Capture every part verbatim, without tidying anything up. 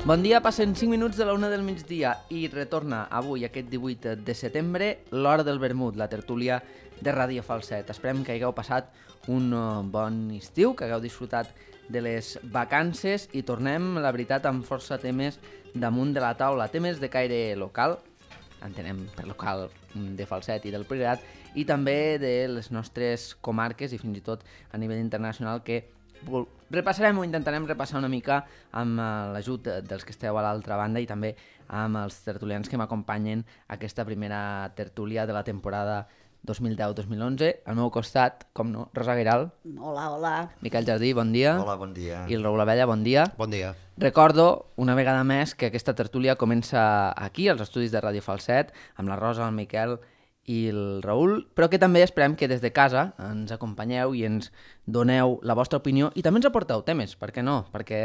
Bon dia, passen cinc minuts de la una del migdia i retorna avui, aquest divuit de setembre, l'Hora del Vermut, la tertúlia de Ràdio Falset. Esperem que hagueu passat un bon estiu, que hagueu disfrutat de les vacances i tornem, la veritat, amb força temes damunt de la taula. Temes de caire local, entenem per local de Falset i del Priorat, i també de les nostres comarques i fins i tot a nivell internacional que repassarem o intentarem repassar una mica amb l'ajut dels que esteu a l'altra banda i també amb els tertulians que m'acompanyen a aquesta primera tertúlia de la temporada dos mil deu dos mil onze. Al meu costat, com no, Rosa Guiral. Hola, hola. Miquel Jardí, bon dia. Hola, bon dia. I el Raül Abella, bon dia. Bon dia. Recordo, una vegada més, que aquesta tertúlia comença aquí, als estudis de Ràdio Falset, amb la Rosa, el Miquel i el Raül, però que també esperem que des de casa ens acompanyeu i ens doneu la vostra opinió i també ens aporteu temes, per què no? Perquè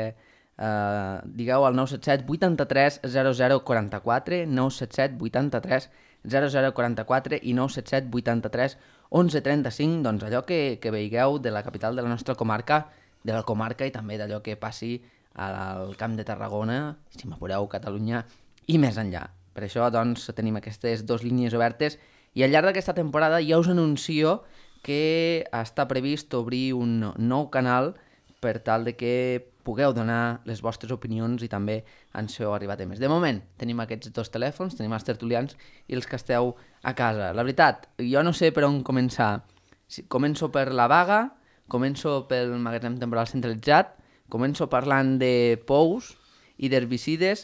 eh, digueu al nou set set vuitanta-tres zero zero quaranta-quatre, nou set set vuitanta-tres zero zero quaranta-quatre i nou set set vuitanta-tres onze trenta-cinc, doncs allò que, que veigueu de la capital de la nostra comarca, de la comarca i també d'allò que passi al Camp de Tarragona, si m'apureu, Catalunya i més enllà. Per això doncs tenim aquestes dues línies obertes i al llarg d'aquesta temporada ja us anuncio que està previst obrir un nou canal per tal de que pugueu donar les vostres opinions i també ens feu arribar temes. De moment tenim aquests dos telèfons, tenim els tertulians i els que esteu a casa. La veritat, jo no sé per on començar. Començo per la vaga, començo pel magatzem temporal centralitzat, començo parlant de pous i d'herbicides,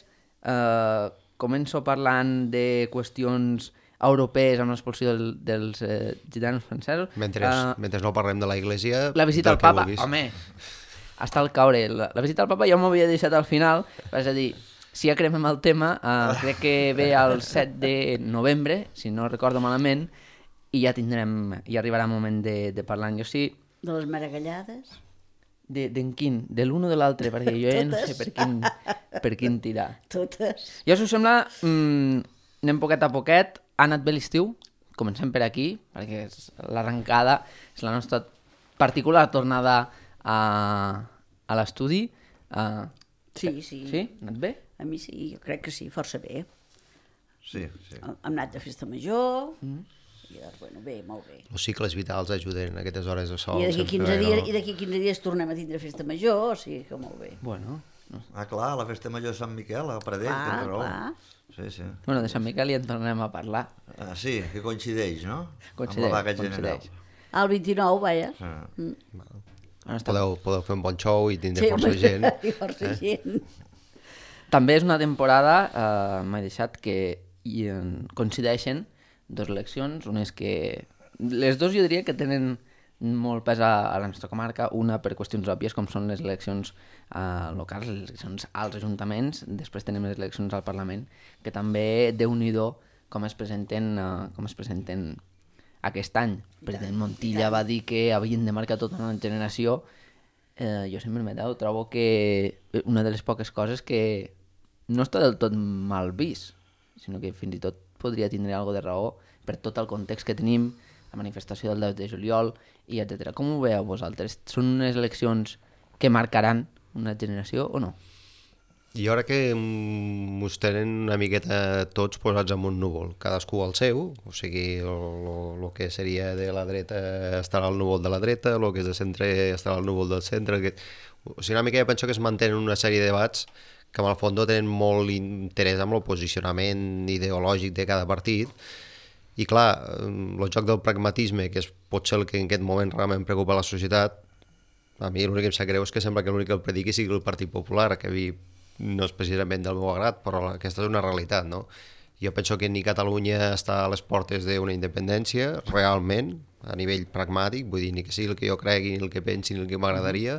eh, començo parlant de qüestions europees amb l'expulsió del, dels eh, gitanos francesos. Mentre, uh, mentre no parlem de la Iglesia... La visita al papa, home, està al caure. La, la visita al papa ja m'ho havia deixat al final, és a dir, si ja cremem el tema, uh, crec que ve el set de novembre, si no recordo malament, i ja tindrem, ja arribarà el moment de, de parlar. Jo sí... De les maragallades? De, d'en quin? De l'un o de l'altre? Perquè jo ja no sé per quin, per quin tirar. Totes. Jo, si us sembla, mmm, anem poquet a poquet. Ha anat bé l'estiu, comencem per aquí, perquè és l'arrencada, és la nostra particular tornada a, a l'estudi. Uh, sí, sí. Sí? Ha anat bé? A mi sí, jo crec que sí, força bé. Sí, sí. Hem anat a festa major, mm. i doncs, bueno, bé, molt bé. Els cicles vitals ajuden a aquestes hores de sol. I d'aquí quinze, no? dies, i d'aquí quinze dies tornem a tindre festa major, o sigui que molt bé. Bueno. No. Ah, clar, la festa major de Sant Miquel, a Pradell, Clar, tens raó. clar. Sí, sí. Bueno, de Sant Miquel ja en tornem a parlar. Ah, sí, que coincideix, no? Coincideix, amb la vaga coincideix. general. Al vint-i-nou, vaja. Ah. Mm. Bueno, està... Podeu, podeu fer un bon show i tindre Sí, força gent. i força Eh? gent. També és una temporada, eh, m'ha deixat, que hi eh, coincideixen dues eleccions, unes que... Les dues jo diria que tenen molt pes a, a la nostra comarca, una per qüestions òbvies com són les eleccions eh, locals, les eleccions als ajuntaments, després tenim les eleccions al Parlament, que també, Déu-n'hi-do, com es presenten, eh, com es presenten aquest any. El president Montilla va dir que havien de marcar tota una generació. Eh, jo, si em permeteu, trobo que una de les poques coses que no està del tot mal vist, sinó que fins i tot podria tindre alguna de raó per tot el context que tenim, la manifestació del deu de juliol, i etcètera. Com ho veieu vosaltres? Són unes eleccions que marcaran una generació o no? Jo crec que ens tenen una miqueta tots posats en un núvol, cadascú al seu, o sigui, el que seria de la dreta estarà al núvol de la dreta, el que és de centre estarà al núvol del centre, que... o sigui, una mica jo penso que es mantenen una sèrie de debats que en el fons tenen molt interès amb el posicionament ideològic de cada partit, i clar, el joc del pragmatisme, que és potser el que en aquest moment realment preocupa la societat, a mi l'únic que em sap greu és que sembla que l'únic que el prediqui sigui el Partit Popular, que a mi no és precisament del meu agrat, però aquesta és una realitat, no? Jo penso que ni Catalunya està a les portes d'una independència, realment, a nivell pragmàtic, vull dir, ni que sigui el que jo cregui, ni el que pensi, ni el que m'agradaria,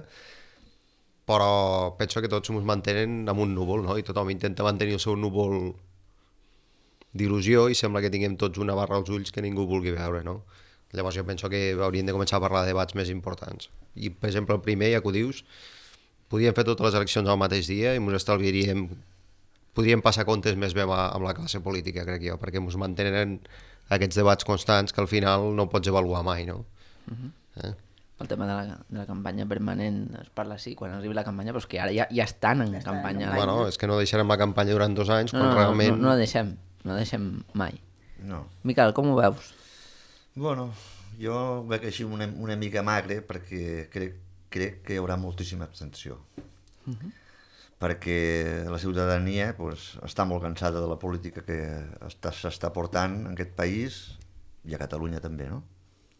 però penso que tots ens mantenen en un núvol, no? I tothom intenta mantenir el seu núvol d'il·lusió i sembla que tinguem tots una barra als ulls que ningú vulgui veure, no? Llavors jo penso que hauríem de començar a parlar de debats més importants. I, per exemple, el primer, ja que ho dius, podríem fer totes les eleccions al mateix dia i ens estalviaríem... Podríem passar comptes més bé amb la classe política, crec jo, perquè ens mantenen aquests debats constants que al final no pots avaluar mai, no? Uh-huh. Eh? El tema de la, de la campanya permanent es parla així, quan arribi la campanya, però és que ara ja, ja estan en Ja estan en campanya. campanya. Bueno, és que no deixarem la campanya durant dos anys, No, quan no, no, realment... no, no la deixem, no la deixem mai. No. Miquel, com ho veus? Bueno, jo ho veig així una, una mica magre perquè crec, crec que hi haurà moltíssima abstenció. Uh -huh. Perquè la ciutadania pues, està molt cansada de la política que s'està portant en aquest país i a Catalunya també, no?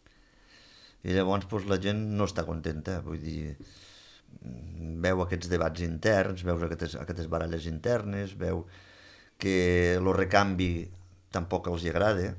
I llavors pues, la gent no està contenta, vull dir, veu aquests debats interns, veus aquestes, aquestes baralles internes, veu que el recanvi tampoc els hi agrada,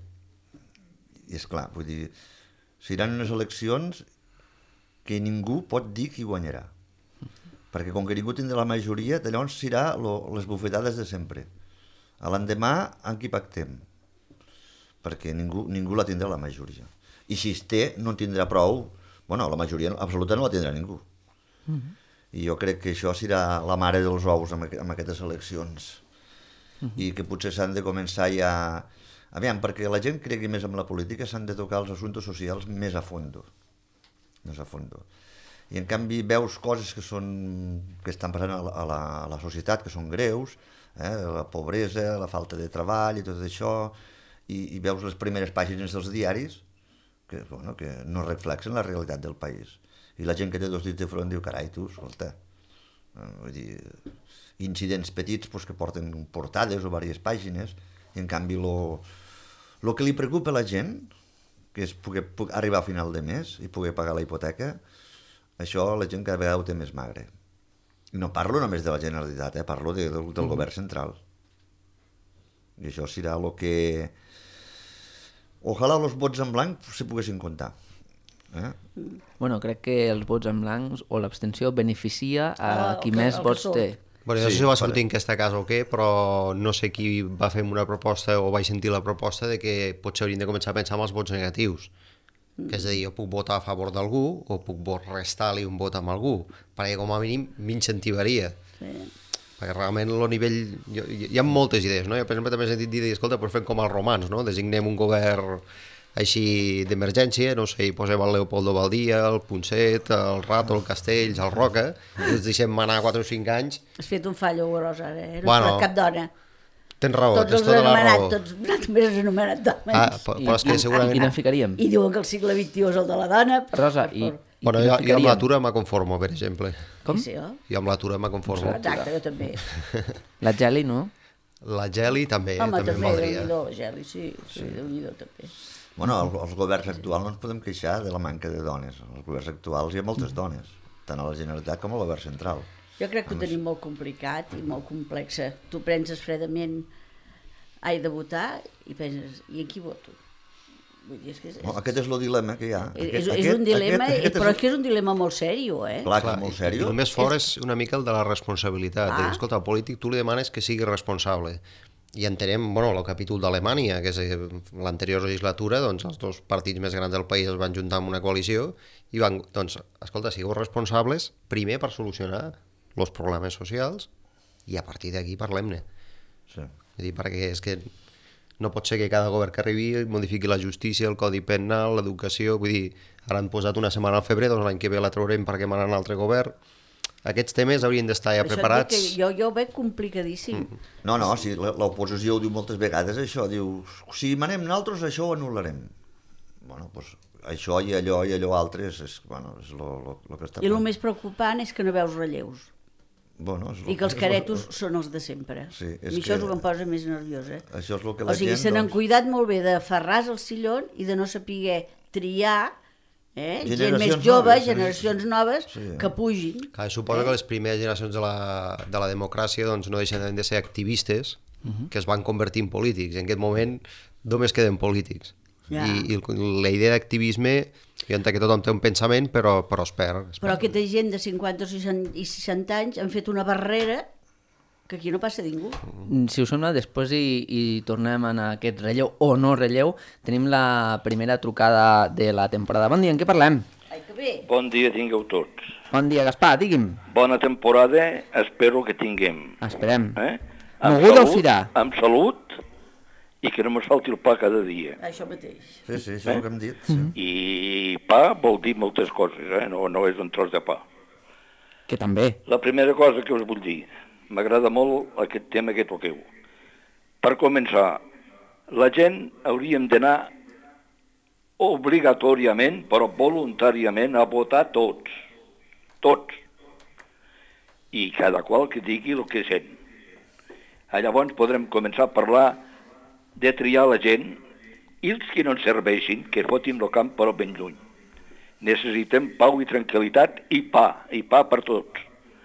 i és clar, vull dir, seran unes eleccions que ningú pot dir qui guanyarà, perquè com que ningú tindrà la majoria, llavors serà lo, les bufetades de sempre. A l'endemà, amb qui pactem? Perquè ningú, ningú la tindrà la majoria. I si es té, no en tindrà prou. Bueno, la majoria absoluta no la tindrà ningú. Uh-huh. I jo crec que això serà la mare dels ous amb, amb aquestes eleccions. Uh-huh. I que potser s'han de començar ja... Aviam, perquè la gent cregui més en la política s'han de tocar els assumptes socials més a fondo. Més a fondo. I en canvi veus coses que són que estan passant a la, a la, a la societat, que són greus, eh? La pobresa, la falta de treball i tot això, i, i veus les primeres pàgines dels diaris que, bueno, que no reflexen la realitat del país. I la gent que té dos dits de front diu, carai, tu, escolta, eh, vull dir, incidents petits pues, que porten portades o diverses pàgines, i en canvi lo, lo que li preocupa a la gent, que és poder, poder arribar a final de mes i poder pagar la hipoteca, això la gent cada vegada ho té més magre. I no parlo només de la Generalitat, eh? Parlo de, del, del mm. govern central. I això serà el que... Ojalà els vots en blanc se poguessin comptar. Eh? Bueno, crec que els vots en blancs o l'abstenció beneficia a Ah, qui el que- més el que vots surt. té. Bueno, jo Sí, no sé si va vale. sortir en aquesta casa o què, però no sé qui va fer una proposta o vaig sentir la proposta de que potser hauríem de començar a pensar en els vots negatius. Que és a dir, jo puc votar a favor d'algú o puc restar-li un vot amb algú, perquè com a mínim m'incentivaria. Sí. Perquè realment el nivell... Hi, hi ha moltes idees, no? Jo, per exemple, també he sentit dir, escolta, doncs fem com els romans, no? Designem un govern així d'emergència, no sé, hi posem el Leopoldo Baldia, el Ponset, el Rato, el Castells, el Roca, i els deixem manar quatre o cinc anys. Has fet un fallo gros ara, eh? No Bueno, bueno, cap dona. Tens raó, Tots tens els tota la anomenat, raó. tots només els anomenat dones. Ah, però, però és que I segurament... quina ficaríem? I diuen que el segle vint-i-u és el de la dona. Per, Rosa, per i, favor. i Bueno, quina jo, jo amb ficaríem? l'atura me conformo, per exemple. Com? Sí, oh? Jo amb l'atura me conformo. Exacte, jo també. La Geli, no? La Geli també, Home, també em també, valdria. Déu-n'hi-do, Geli, sí, sí, Déu-n'hi-do també. Bueno, els, els governs actuals no ens podem queixar de la manca de dones. Els governs actuals hi ha moltes dones, tant a la Generalitat com al govern central. Jo crec que ho tenim molt complicat i molt complexa. Tu penses fredament, he de votar, i penses, i en qui voto? Vull dir, és que és, No, aquest és el dilema que hi ha. és, Aquest- és, és aquest- un dilema, aquest- aquest però és que és un dilema molt sèrio, eh? Clar, que Clar, és molt i- seriós. I el més fort és una mica el de la responsabilitat. Ah. Ah. Escolta, al polític tu li demanes que sigui responsable. I entenem, bueno, el capítol d'Alemanya, que és eh, l'anterior legislatura, doncs els dos partits més grans del país es van juntar en una coalició i van, doncs, escolta, sigueu responsables primer per solucionar els problemes socials i a partir d'aquí parlem-ne. Sí. És a dir, perquè és que no pot ser que cada govern que arribi modifiqui la justícia, el codi penal, l'educació, vull dir, ara han posat una setmana al febrer, doncs l'any que ve la traurem perquè mana un altre govern. Aquests temes haurien d'estar ja Això et dic preparats. que jo, jo ho veig complicadíssim. Mm. No, no, si l- l'oposició ho diu moltes vegades, això, diu, si manem nosaltres, això ho anul·larem. Bueno, doncs això i allò i allò altre és, és, bueno, és lo, lo, lo que està... I el més preocupant és que no veus relleus. Bueno, és lo, I que els és lo- caretos són els de sempre. Sí, I és això que- és el que em posa més nerviosa. Això és el que la O sigui, gent, se n'han doncs- cuidat molt bé d'aferrar-se al sillon i de no saber triar eh? gent Generacions més jove, noves, generacions noves, sí. que pugin. Clar, suposo que les primeres generacions de la, de la democràcia doncs, no deixen de ser activistes uh -huh. que es van convertir en polítics. I en aquest moment només queden polítics. Ja. I, i la idea d'activisme, jo entenc que tothom té un pensament, però, però es perd. Es Però perd. aquesta gent de cinquanta o seixanta, i seixanta anys han fet una barrera que aquí no passa ningú. Mm, Si us sembla, després i, i tornem a aquest relleu o no relleu, tenim la primera trucada de la temporada. Bon dia, en què parlem? Ai, que bé. Bon dia tingueu tots. Bon dia, Gaspar, digui'm. Bona temporada espero que tinguem. Esperem. Eh? Moguda o firà? Amb salut i que no me falti el pa cada dia. Això mateix. Sí, sí, això és el que hem dit. Sí. I pa vol dir moltes coses, eh? no, no és un tros de pa. Que també. La primera cosa que us vull dir, m'agrada molt aquest tema que toqueu. Per començar, la gent hauríem d'anar obligatòriament, però voluntàriament, a votar tots. Tots. I cada qual que digui el que sent. Llavors podrem començar a parlar de triar la gent i els que no ens serveixin, que fotin el camp però ben lluny. Necessitem pau i tranquil·litat i pa, i pa per tots.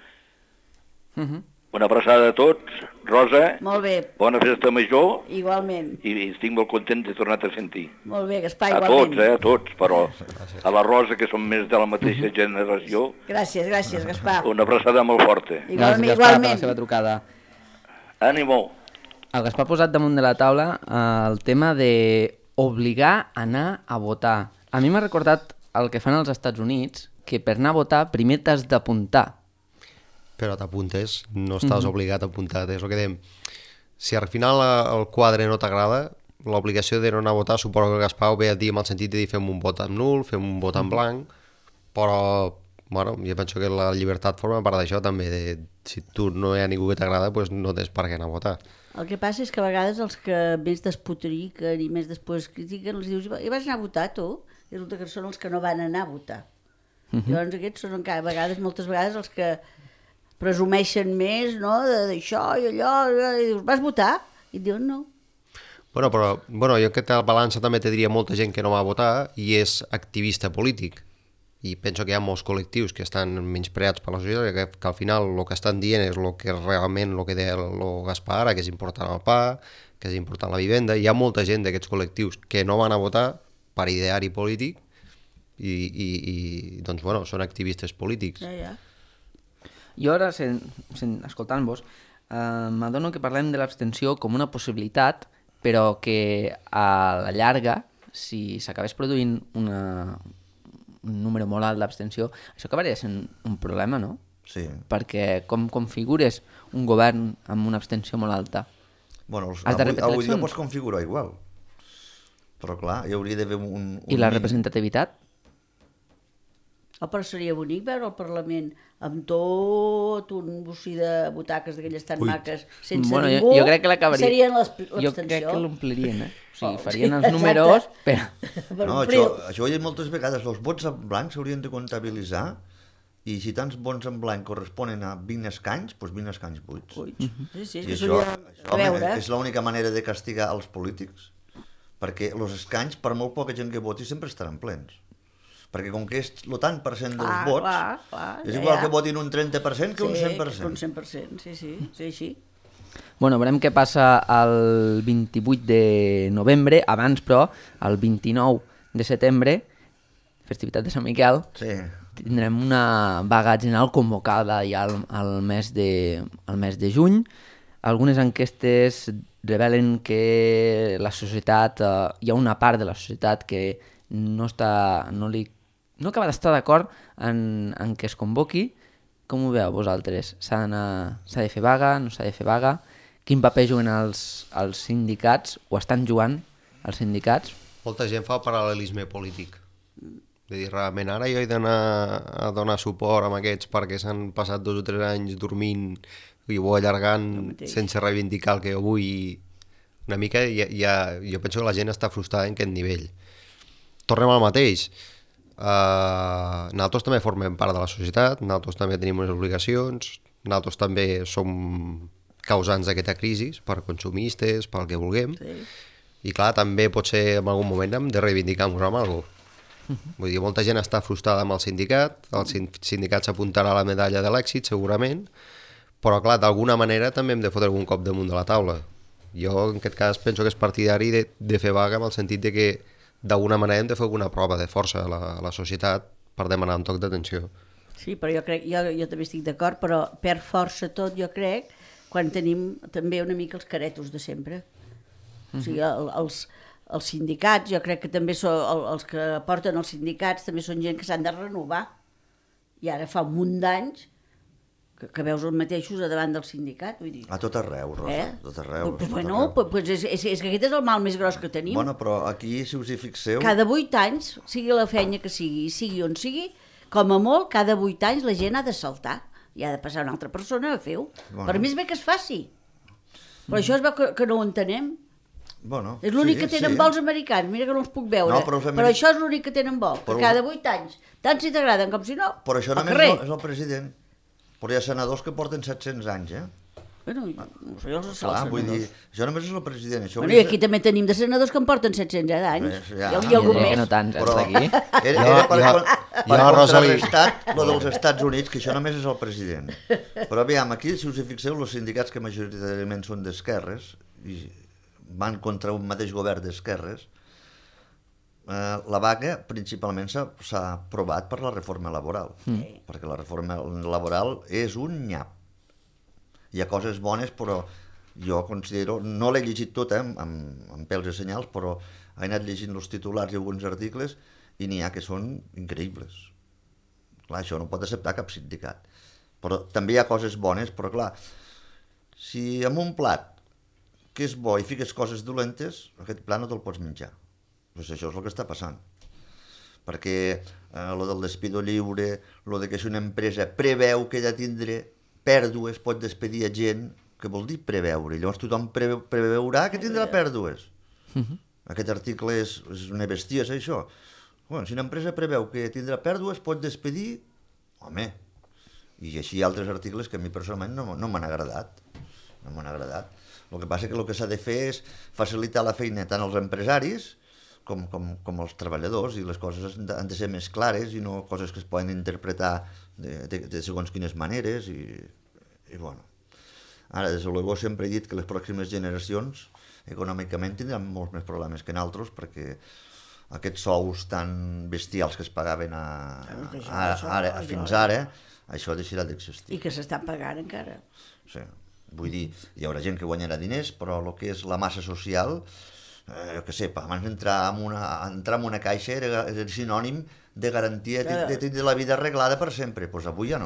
Uh -huh. Una abraçada a tots. Rosa, Molt bé, bona festa major igualment. i estic molt content de tornar-te a sentir. Molt bé, Gaspar, A igualment. tots, eh, a tots, però a la Rosa, que som més de la mateixa generació, Gràcies, gràcies, Gaspar. una abraçada molt forta. Gràcies, Igualment, Gaspar, per la igualment. seva trucada. Ànimo! El Gaspar ha posat damunt de la taula eh, el tema de obligar a anar a votar. A mi m'ha recordat el que fan als Estats Units, que per anar a votar primer t'has d'apuntar. Però t'apuntes, no estàs obligat a apuntar, és el que dèiem. Si al final eh, el quadre no t'agrada, l'obligació de no anar a votar, suposo que el Gaspar ho ve a dir amb el sentit de dir fem un vot en nul, fem un vot en blanc, però bueno, jo penso que la llibertat forma part d'això també, de, si tu no hi ha ningú que t'agrada, doncs no tens per què anar a votar. El que passa és que a vegades els que més despotriquen i més després critiquen, els dius, i vas anar a votar tu? I resulta que són els que no van anar a votar. Uh -huh. Llavors aquests són encara, a vegades, moltes vegades, els que presumeixen més, no?, d'això i allò, i dius, vas votar? I et diuen no. Bueno, però bueno, jo crec que la balança també te diria molta gent que no va a votar i és activista polític. I penso que hi ha molts col·lectius que estan menyspreats per la societat, que, que al final el que estan dient és el que realment, el que deia el Gaspar ara, que és important el pa, que és important la vivenda. Hi ha molta gent d'aquests col·lectius que no van a votar per ideari polític i, i, i doncs, bueno, són activistes polítics. Ja, ja. Jo ara, sen, sen, escoltant-vos, eh, m'adono que parlem de l'abstenció com una possibilitat, però que a la llarga, si s'acabés produint una, un número molt alt d'abstenció, això acabaria sent un problema, no? Sí. Perquè com configures un govern amb una abstenció molt alta? Bueno, els, Has de avui, repetir avui dia eleccions? pots configurar igual. Però clar, hi hauria d'haver un, un... I la mínim. representativitat? Oh, però seria bonic veure el Parlament amb tot un bocí de butaques d'aquelles tan Ui. maques, sense Bueno, jo- ningú, jo crec que l'acabaria- serien les- Jo l'abstenció. crec que l'omplirien, eh? O sigui, Oh, farien sí, els exacte. números, però... Per No, omplir- això, això ho he dit moltes vegades, els vots en blanc s'haurien de comptabilitzar i si tants vots en blanc corresponen a vint escanys, doncs vint escanys buits. Ui, sí, sí, és I que això, s'hauria de això veure. és l'única manera de castigar els polítics, perquè els escanys, per molt poca gent que voti, sempre estaran plens. Perquè com que és el tant per cent dels Clar, vots, clar, clar, és ja, igual ja. que votin un trenta per cent que un cent per Sí, que cent. un cent per cent, sí, sí, sí, així. Bueno, veurem què passa el vint-i-vuit de novembre, abans però, el vint-i-nou de setembre, festivitat de Sant Miquel, Sí. tindrem una vaga general convocada ja al, al, mes, de, al mes de juny. Algunes enquestes revelen que la societat, eh, hi ha una part de la societat que no està, no li, no acaba d'estar d'acord en, en que es convoqui. Com ho veu vosaltres? S'ha d'anar- s'ha de fer vaga, no s'ha de fer vaga? Quin paper juguen els, els sindicats, o estan jugant els sindicats? Molta gent fa paral·lelisme polític. De dir, realment, ara jo he d'anar a donar suport a aquests perquè s'han passat dos o tres anys dormint i ho allargant mateix. sense reivindicar el que jo vull. Una mica, ja, ja, jo penso que la gent està frustrada en aquest nivell. Tornem al mateix. Uh, nosaltres també formem part de la societat, nosaltres també tenim unes obligacions, nosaltres també som causants d'aquesta crisi, per consumistes, pel que vulguem, Sí. i clar, també potser en algun moment hem de reivindicar-nos amb alguna cosa. Vull dir, molta gent està frustrada amb el sindicat, el sin- sindicat s'apuntarà a la medalla de l'èxit, segurament, però clar, d'alguna manera també hem de fotre un cop damunt de la taula. Jo, en aquest cas, penso que és partidari de, de fer vaga en el sentit de que d'alguna manera hem de fer alguna prova de força a la, a la societat per demanar un toc d'atenció. Sí, però jo crec, jo, jo també estic d'acord, però per força tot, jo crec, quan tenim també una mica els caretos de sempre. O sigui, el, els, els sindicats, jo crec que també són, el, els que porten els sindicats també són gent que s'han de renovar. I ara fa un munt d'anys que, que veus els mateixos a davant del sindicat, vull dir. A tot arreu, Rosa, Eh? a tot arreu. Pues, a tot bueno, arreu. pues, és, és, és que aquest és el mal més gros que tenim. Bueno, però aquí, si us hi fixeu... Cada vuit anys, sigui la feina que sigui, sigui on sigui, com a molt, cada vuit anys la gent ha de saltar i ha de passar una altra persona a fer-ho. Bueno. Per més bé que es faci. Però això es veu que, que no ho entenem. Bueno, És l'únic sí, que tenen sí. bo els americans, mira que no els puc veure. No, però els però, americ- això és l'únic que tenen bo, Però que els- cada vuit anys, tant si t'agraden com si no, Però això al només carrer. és el, és el president. Però hi ha senadors que porten set-cents anys, eh? Bueno, no sé, els Clar, assalts vull dir, senadors. això només és el president. Això Bueno, i aquí també tenim de senadors que en porten set-cents anys. Eh, I, ja. i Jo algun diria que més. no tants, Però hasta aquí. era, Jo- era per, jo- per, jo per a Rosa li- contrarrestat lo dels Estats Units, que això només és el president. Però aviam, aquí, si us hi fixeu, els sindicats que majoritàriament són d'esquerres i van contra un mateix govern d'esquerres, eh, la vaga principalment s'ha s'ha aprovat per la reforma laboral, mm. perquè la reforma laboral és un nyap. Hi ha coses bones, però jo considero, no l'he llegit tota amb, amb, amb pèls i senyals, però he anat llegint els titulars i alguns articles i n'hi ha que són increïbles. Clar, això no pot acceptar cap sindicat. Però també hi ha coses bones, però clar, si amb un plat que és bo i fiques coses dolentes, aquest plat no te'l pots menjar. Pues això és el que està passant. Perquè eh, lo del despido lliure, lo de que si una empresa preveu que ha de tindre pèrdues, pot despedir a gent, què vol dir preveure? Llavors tothom preve, preveurà que tindrà pèrdues. Uh-huh. Aquest article és, és una bestiesa, això. Bueno, si una empresa preveu que tindrà pèrdues, pot despedir, home, i així altres articles que a mi personalment no, no m'han agradat. No m'han agradat. El que passa que el que s'ha de fer és facilitar la feina tant als empresaris com, com, com als treballadors, i les coses han de, han de ser més clares i no coses que es poden interpretar de, de, de segons quines maneres i, i bueno. Ara, des de luego, sempre he dit que les pròximes generacions econòmicament tindran molts més problemes que nosaltres, perquè aquests sous tan bestials que es pagaven a, a, a, ara, fins ara, això deixarà d'existir. I que s'estan pagant encara. Sí. Vull dir, hi haurà gent que guanyarà diners, però el que és la massa social, eh, jo què sé, abans d'entrar en, una, entrar en una caixa era, era sinònim de garantia de, de tindre la vida arreglada per sempre. Doncs pues avui ja no.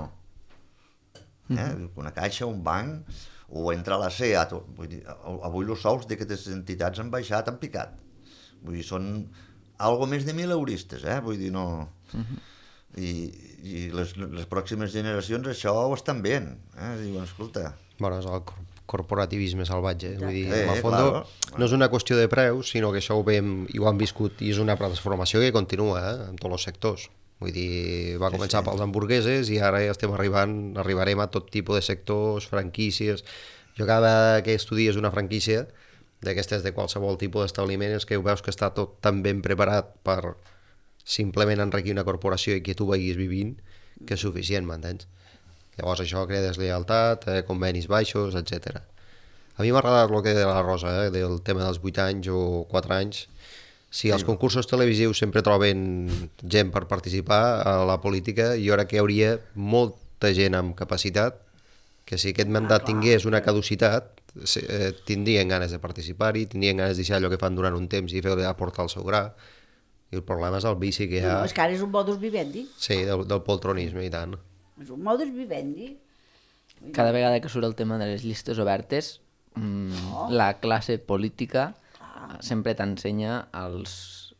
Eh? Una caixa, un banc, o entrar a la SEAT. Vull dir, avui els sous d'aquestes entitats han baixat, han picat. Vull dir, són algo més de mil euristes, eh? Vull dir, no... Uh-huh. I, i les, les pròximes generacions això ho estan veient, eh? Diuen, escolta... Bueno, és el cor- corporativisme salvatge, vull dir, Eh, en el fons claro. no és una qüestió de preus, sinó que això ho veiem i ho han viscut, i és una transformació que continua eh, en tots els sectors. Vull dir, va començar pels hamburgueses i ara ja estem arribant, arribarem a tot tipus de sectors, franquícies. Jo cada vegada que estudies una franquícia, d'aquestes de qualsevol tipus d'establiment, és que veus que està tot tan ben preparat per simplement enriquir una corporació i que tu vagis vivint, que és suficient, m'entens? Llavors això crea deslleialtat, eh, convenis baixos, etcètera. A mi m'ha agradat el que deia la Rosa, eh, del tema dels vuit anys o quatre anys. Si els concursos televisius sempre troben gent per participar a la política, jo crec que hi hauria molta gent amb capacitat que si aquest mandat tingués una caducitat, eh, tindrien ganes de participar-hi, tindrien ganes de deixar allò que fan durant un temps i fer aportar el seu gra. I el problema és el vici que hi ha... No, és que ara és un modus vivendi. Sí, del, del poltronisme i tant. És un modus vivendi. Cada vegada que surt el tema de les llistes obertes, mmm, oh. la classe política ah. sempre t'ensenya els,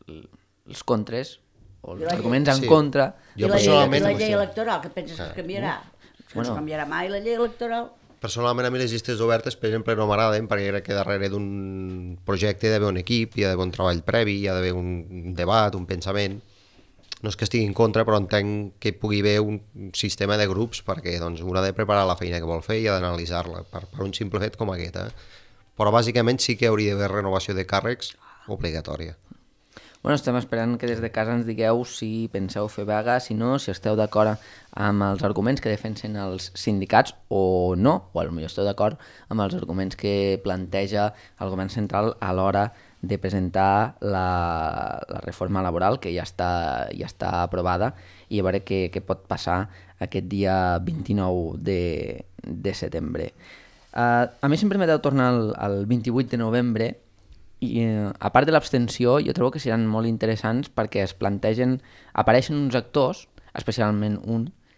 els contres o els I la arguments en Sí. contra. I Jo la, llei, personalment- I la llei electoral, que penses que es canviarà? Que Bueno. no es canviarà mai la llei electoral. Personalment a mi les llistes obertes, per exemple, no m'agraden perquè crec que darrere d'un projecte hi ha d'haver un equip, hi ha d'haver un treball previ, hi ha d'haver un debat, un pensament. No és que estigui en contra, però entenc que hi pugui haver un sistema de grups perquè doncs, un ha de preparar la feina que vol fer i ha d'analitzar-la per, per un simple fet com aquest. Eh? Però bàsicament sí que hauria d'haver renovació de càrrecs obligatòria. Bueno, estem esperant que des de casa ens digueu si penseu fer vaga, si no, si esteu d'acord amb els arguments que defensen els sindicats o no, o potser esteu d'acord amb els arguments que planteja el govern central a l'hora de presentar la, la reforma laboral, que ja està, ja està aprovada, i a veure què, què pot passar aquest dia vint-i-nou de, de setembre. Uh, a mi sempre m'he de tornar al, al vint-i-vuit de novembre, i eh, a part de l'abstenció jo trobo que seran molt interessants perquè es plantegen, apareixen uns actors, especialment un,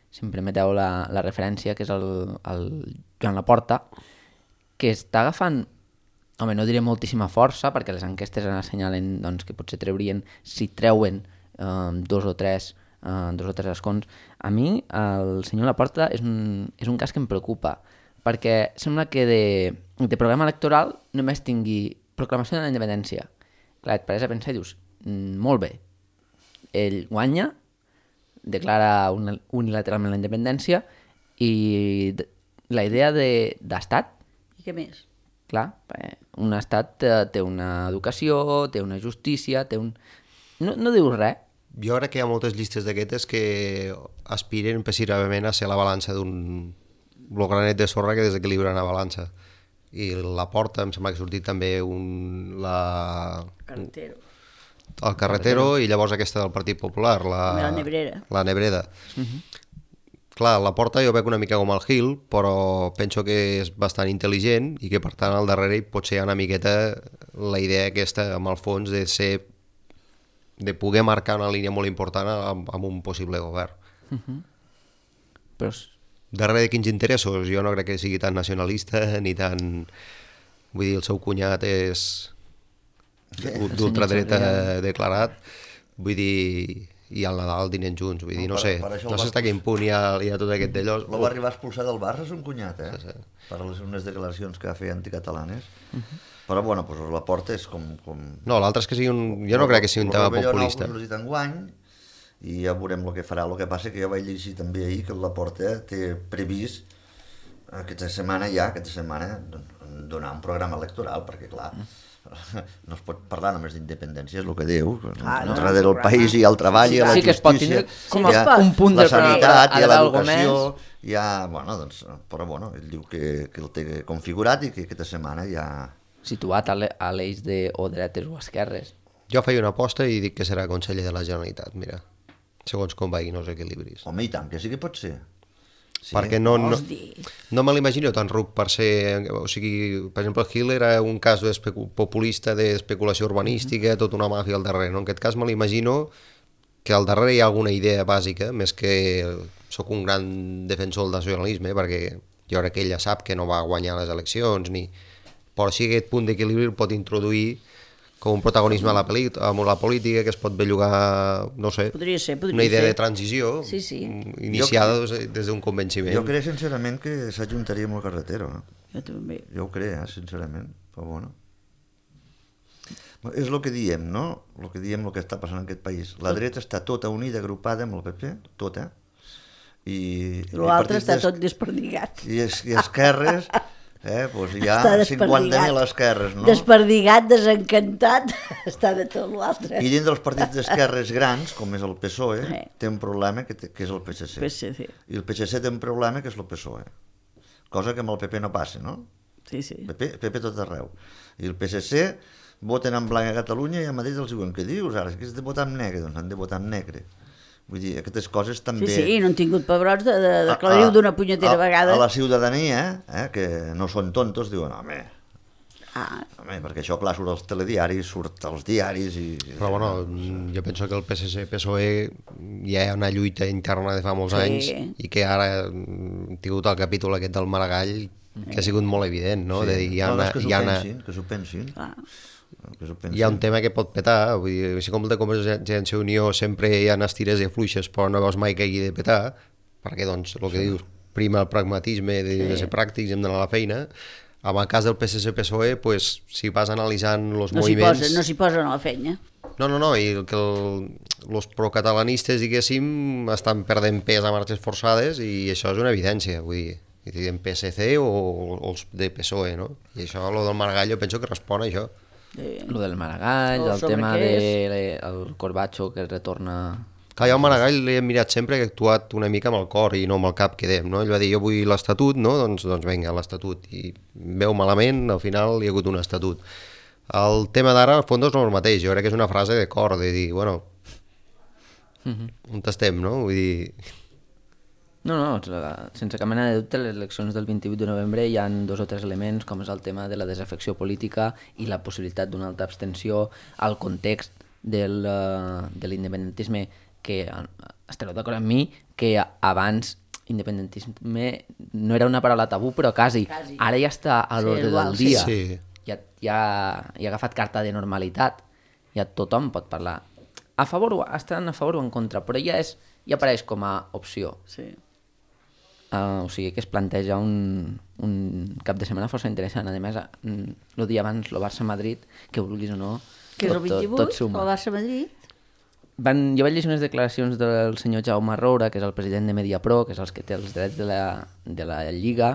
si em permeteu la, la referència, que és el, el Joan Laporta, que està agafant, home, no diré moltíssima força, perquè les enquestes assenyalen doncs, que potser treurien, si treuen eh, dos o tres eh, dos o tres escons. A mi el senyor Laporta és un, és un cas que em preocupa, perquè sembla que de, de programa electoral només tingui proclamació de la independència. Clar, et pareix a pensar i dius, mm, molt bé, ell guanya, declara unilateralment la independència i la idea d'estat. I què més? Clar, un estat té una educació, té una justícia, té un... No, no dius res. Jo crec que hi ha moltes llistes d'aquestes que aspiren precisament a ser la balança d'un lo granet de sorra que desequilibra una balança. I la Porta, em sembla que ha sortit també un... la... Carretero. El Carretero i llavors aquesta del Partit Popular, la, la Nebrera. La Nebreda. Uh-huh. Clar, la Porta jo veig una mica com el Gil, però penso que és bastant intel·ligent i que per tant al darrere hi pot ser una miqueta la idea aquesta, amb el fons, de ser de poder marcar una línia molt important amb, amb un possible govern. Uh-huh. Però... Darrere de quins interessos? Jo no crec que sigui tan nacionalista ni tan... Vull dir, el seu cunyat és d'ultradreta declarat. Vull dir... i al Nadal dinen junts, vull dir, no, no sé, no sé fins a quin punt hi ha, hi ha tot aquest d'allò. Lo va arribar a expulsar del Barça, és un cunyat, eh? Sí, sí. Per les unes declaracions que va fer anticatalanes. Uh-huh. Però, bueno, pues, la Porta és com... com... No, l'altre és que sigui un... Jo no crec que sigui un tema populista. El Rovelló enguany, i ja veurem el que farà. El que passa que jo vaig llegir també ahir que la Porta té previst aquesta setmana ja, aquesta setmana, donar un programa electoral, perquè, clar, no es pot parlar només d'independència, és el que diu. Ah, no, darrere del país hi ha el treball, sí, hi ha la sí justícia, que es pot tindre com hi ha un punt la de sanitat, hi ha d'algo l'educació, més. hi ha... Bueno, doncs, però bueno, ell diu que, que el té configurat i que aquesta setmana ja... Situat a l'eix de o dretes o esquerres. Jo feia una aposta i dic que serà conseller de la Generalitat, mira, segons com vagin els equilibris. Home, i tant, que sí que pot ser. Sí. Perquè no, no, no me l'imagino tan ruc per ser... O sigui, per exemple, el Gil era un cas populista d'especulació urbanística, tota una màfia al darrere. No? En aquest cas me l'imagino que al darrere hi ha alguna idea bàsica, més que sóc un gran defensor del nacionalisme, perquè jo crec que ella sap que no va guanyar les eleccions, ni... però sí que aquest punt d'equilibri el pot introduir com un protagonisme a la, peli, a la política que es pot bellugar, no sé, podria ser, podria una idea ser. de transició sí, sí. iniciada jo, des d'un convenciment. Jo crec sincerament que s'ajuntaria amb el Carretero. Eh? Jo també. Jo ho crec, eh, sincerament, però bueno. És el que diem, no? El que diem, el que està passant en aquest país. La dreta està tota unida, agrupada amb el P P, tota. I, i l'altre està des... tot desperdigat. I, es, i esquerres... Eh, doncs hi ha cinquanta mil esquerres, no? Desperdigat, desencantat, està de tot l'altre. I dins dels partits d'esquerres grans, com és el P S O E, eh. té un problema que, té, que és el P S C. P S C. I el P S C té un problema que és el P S O E. Cosa que amb el P P no passa, no? Sí, sí. P P, P P tot arreu. I el P S C voten en blanc a Catalunya i a Madrid els diuen, què dius ara? Que has de votar en negre? Doncs han de votar en negre. Vull dir, aquestes coses també... Sí, sí, no han tingut pebrots de, de, de aclarir-ho d'una punyetera a, vegada. A la ciutadania, eh, que no són tontos, diuen, home, ah. home, perquè això, clar, surt als telediaris, surt als diaris i... Però, bueno, jo penso que el P S C P S O E hi ha una lluita interna de fa molts sí. anys i que ara hem tingut el capítol aquest del Maragall que ha sigut molt evident, no? Sí. De dir, hi ha no, una, no, que s'ho hi ha una... pensin, que s'ho pensin. Ah. Hi ha un tema que pot petar, vull dir, així com el de Convergència i Unió sempre hi ha estires i fluixes però no veus mai que hagi de petar, perquè doncs el que sí. dius, prima el pragmatisme de, sí. de ser pràctics, hem d'anar a la feina. En el cas del P S C P S O E, pues, si vas analitzant els no moviments... Posen, no s'hi posen a la feina. No, no, no, i que els procatalanistes, diguéssim, estan perdent pes a marxes forçades i això és una evidència, vull dir, i diguem P S C o, o els de P S O E, no? I això, lo del Maragall, jo penso que respon a això. Sí. Lo del Maragall, el tema del de, Corbacho que retorna... Clar, jo al Maragall l'he mirat sempre que ha actuat una mica amb el cor i no amb el cap que dèiem, no? Ell va dir, jo vull l'Estatut, no? Doncs, doncs vinga, l'Estatut. I veu malament, al final hi ha hagut un Estatut. El tema d'ara, al fons, no és el mateix. Jo crec que és una frase de cor, de dir, bueno, uh-huh. on estem, no? Vull dir... No, no, sense cap mena de dubte, les eleccions del vint-i-vuit de novembre hi ha dos o tres elements, com és el tema de la desafecció política i la possibilitat d'una alta abstenció, al context del, de l'independentisme, que estareu d'acord amb mi, que abans independentisme no era una paraula tabú, però quasi. Quasi. Ara ja està a Sí, l'ordre igual, del sí. dia. Sí. Ja, ja, ja ha agafat carta de normalitat. Ja tothom pot parlar. A favor, o- estan a favor o en contra, però ja, és, ja apareix com a opció. Sí. Uh, o sigui que es planteja un, un cap de setmana força interessant. A més, mm, el dia abans, el Barça-Madrid, que vulguis o no, Que és el tot, tot, vint-i-vuit, tot el suma. Barça-Madrid. Van, jo vaig llegir unes declaracions del senyor Jaume Roura, que és el president de Mediapro, que és el que té els drets de la, de la Lliga,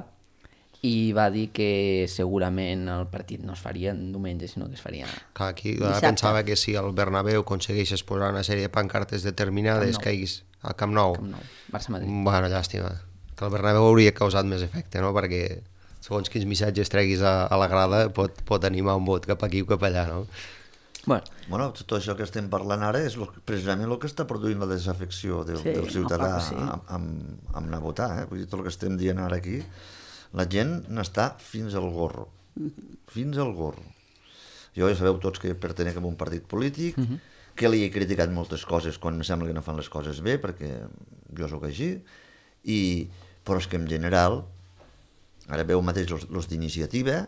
i va dir que segurament el partit no es faria en diumenge, sinó que es faria... Clar, aquí Dissabte. pensava que si el Bernabéu aconsegueixes posar una sèrie de pancartes determinades, Camp Nou. caiguis al Camp Nou. Camp Nou, Barça-Madrid. Bueno, llàstima. Que el Bernabéu hauria causat més efecte, no? Perquè segons quins missatges treguis a, a la grada pot, pot animar un vot cap aquí o cap allà, no? Bueno, Bueno, tot això que estem parlant ara és lo, precisament el que està produint la desafecció del, Sí, del ciutadà no, clar que sí. amb, amb, amb anar a votar. Eh? Vull dir, tot el que estem dient ara aquí, la gent n'està fins al gorro. Fins al gorro. Jo ja sabeu tots que pertenec a un partit polític, uh -huh. que li he criticat moltes coses quan em sembla que no fan les coses bé, perquè jo sóc així, i, però és que en general, ara veu mateix els, els d'iniciativa,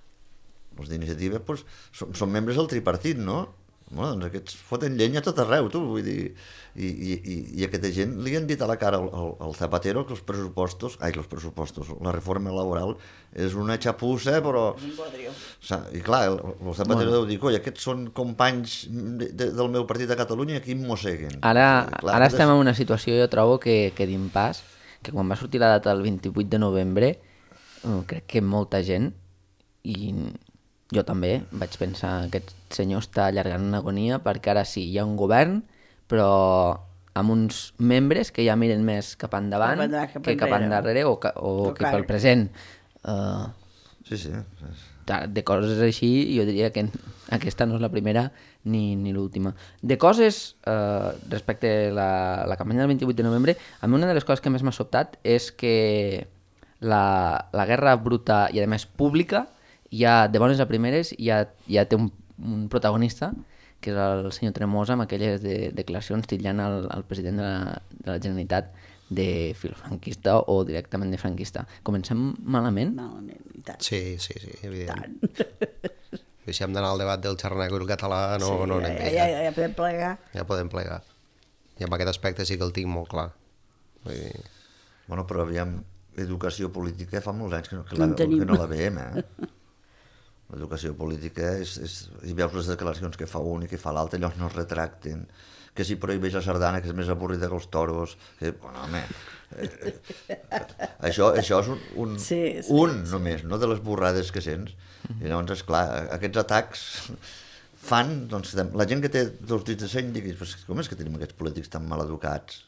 els d'iniciativa doncs, són, són membres del tripartit, no? Bueno, doncs aquests foten llenya a tot arreu, tu, vull dir, i, i, i, i aquesta gent li han dit a la cara al, al, al Zapatero que els pressupostos, ai, els pressupostos, la reforma laboral és una xapussa, però... Sa- I clar, el, el Zapatero bueno. deu dir, coi, aquests són companys de, de, del meu partit a Catalunya i aquí em mosseguen. ara, I, clar, ara aquest estem és- en una situació, jo trobo, que, que d'impàs, que quan va sortir la data del vint-i-vuit de novembre, eh, crec que molta gent, i jo també, vaig pensar que aquest senyor està allargant una agonia perquè ara sí, hi ha un govern, però amb uns membres que ja miren més cap endavant Cap endavant, cap que cap enrere. endarrere o, ca- o O que cara. pel present. Uh, Sí, sí. és- de coses així, jo diria que aquesta no és la primera ni, ni l'última. De coses, eh, respecte a la, la campanya del vint-i-vuit de novembre, a mi una de les coses que més m'ha sobtat és que la, la guerra bruta i, a més, pública, ja de bones a primeres, ja, ja té un, un protagonista, que és el senyor Tremosa, amb aquelles de, declaracions titllant el, el president de la, de la Generalitat de filofranquista o directament de franquista. Comencem malament? Malament, i tant. Sí, sí, sí, evident. tant. I si hem d'anar al debat del xarnego i el català, no, sí, no ja, anem ja, bé. ja, Ja, ja, ja podem plegar. ja podem plegar. I amb aquest aspecte sí que el tinc molt clar. Vull dir, Bueno, però aviam, educació política fa molts anys que no, que No la, en tenim. que no la veiem, eh? L'educació política és, és... I veus les declaracions que fa un i que fa l'altre, allò no es retracten. Que si prohibeix la sardana, que és més avorrida que els toros... Que, bueno, home... Eh, eh, això, això és un, un, Sí, sí, un només, no de les borrades que sents. I llavors, esclar, aquests atacs fan... Doncs, la gent que té dos dits de seny digui, pues, com és que tenim aquests polítics tan mal educats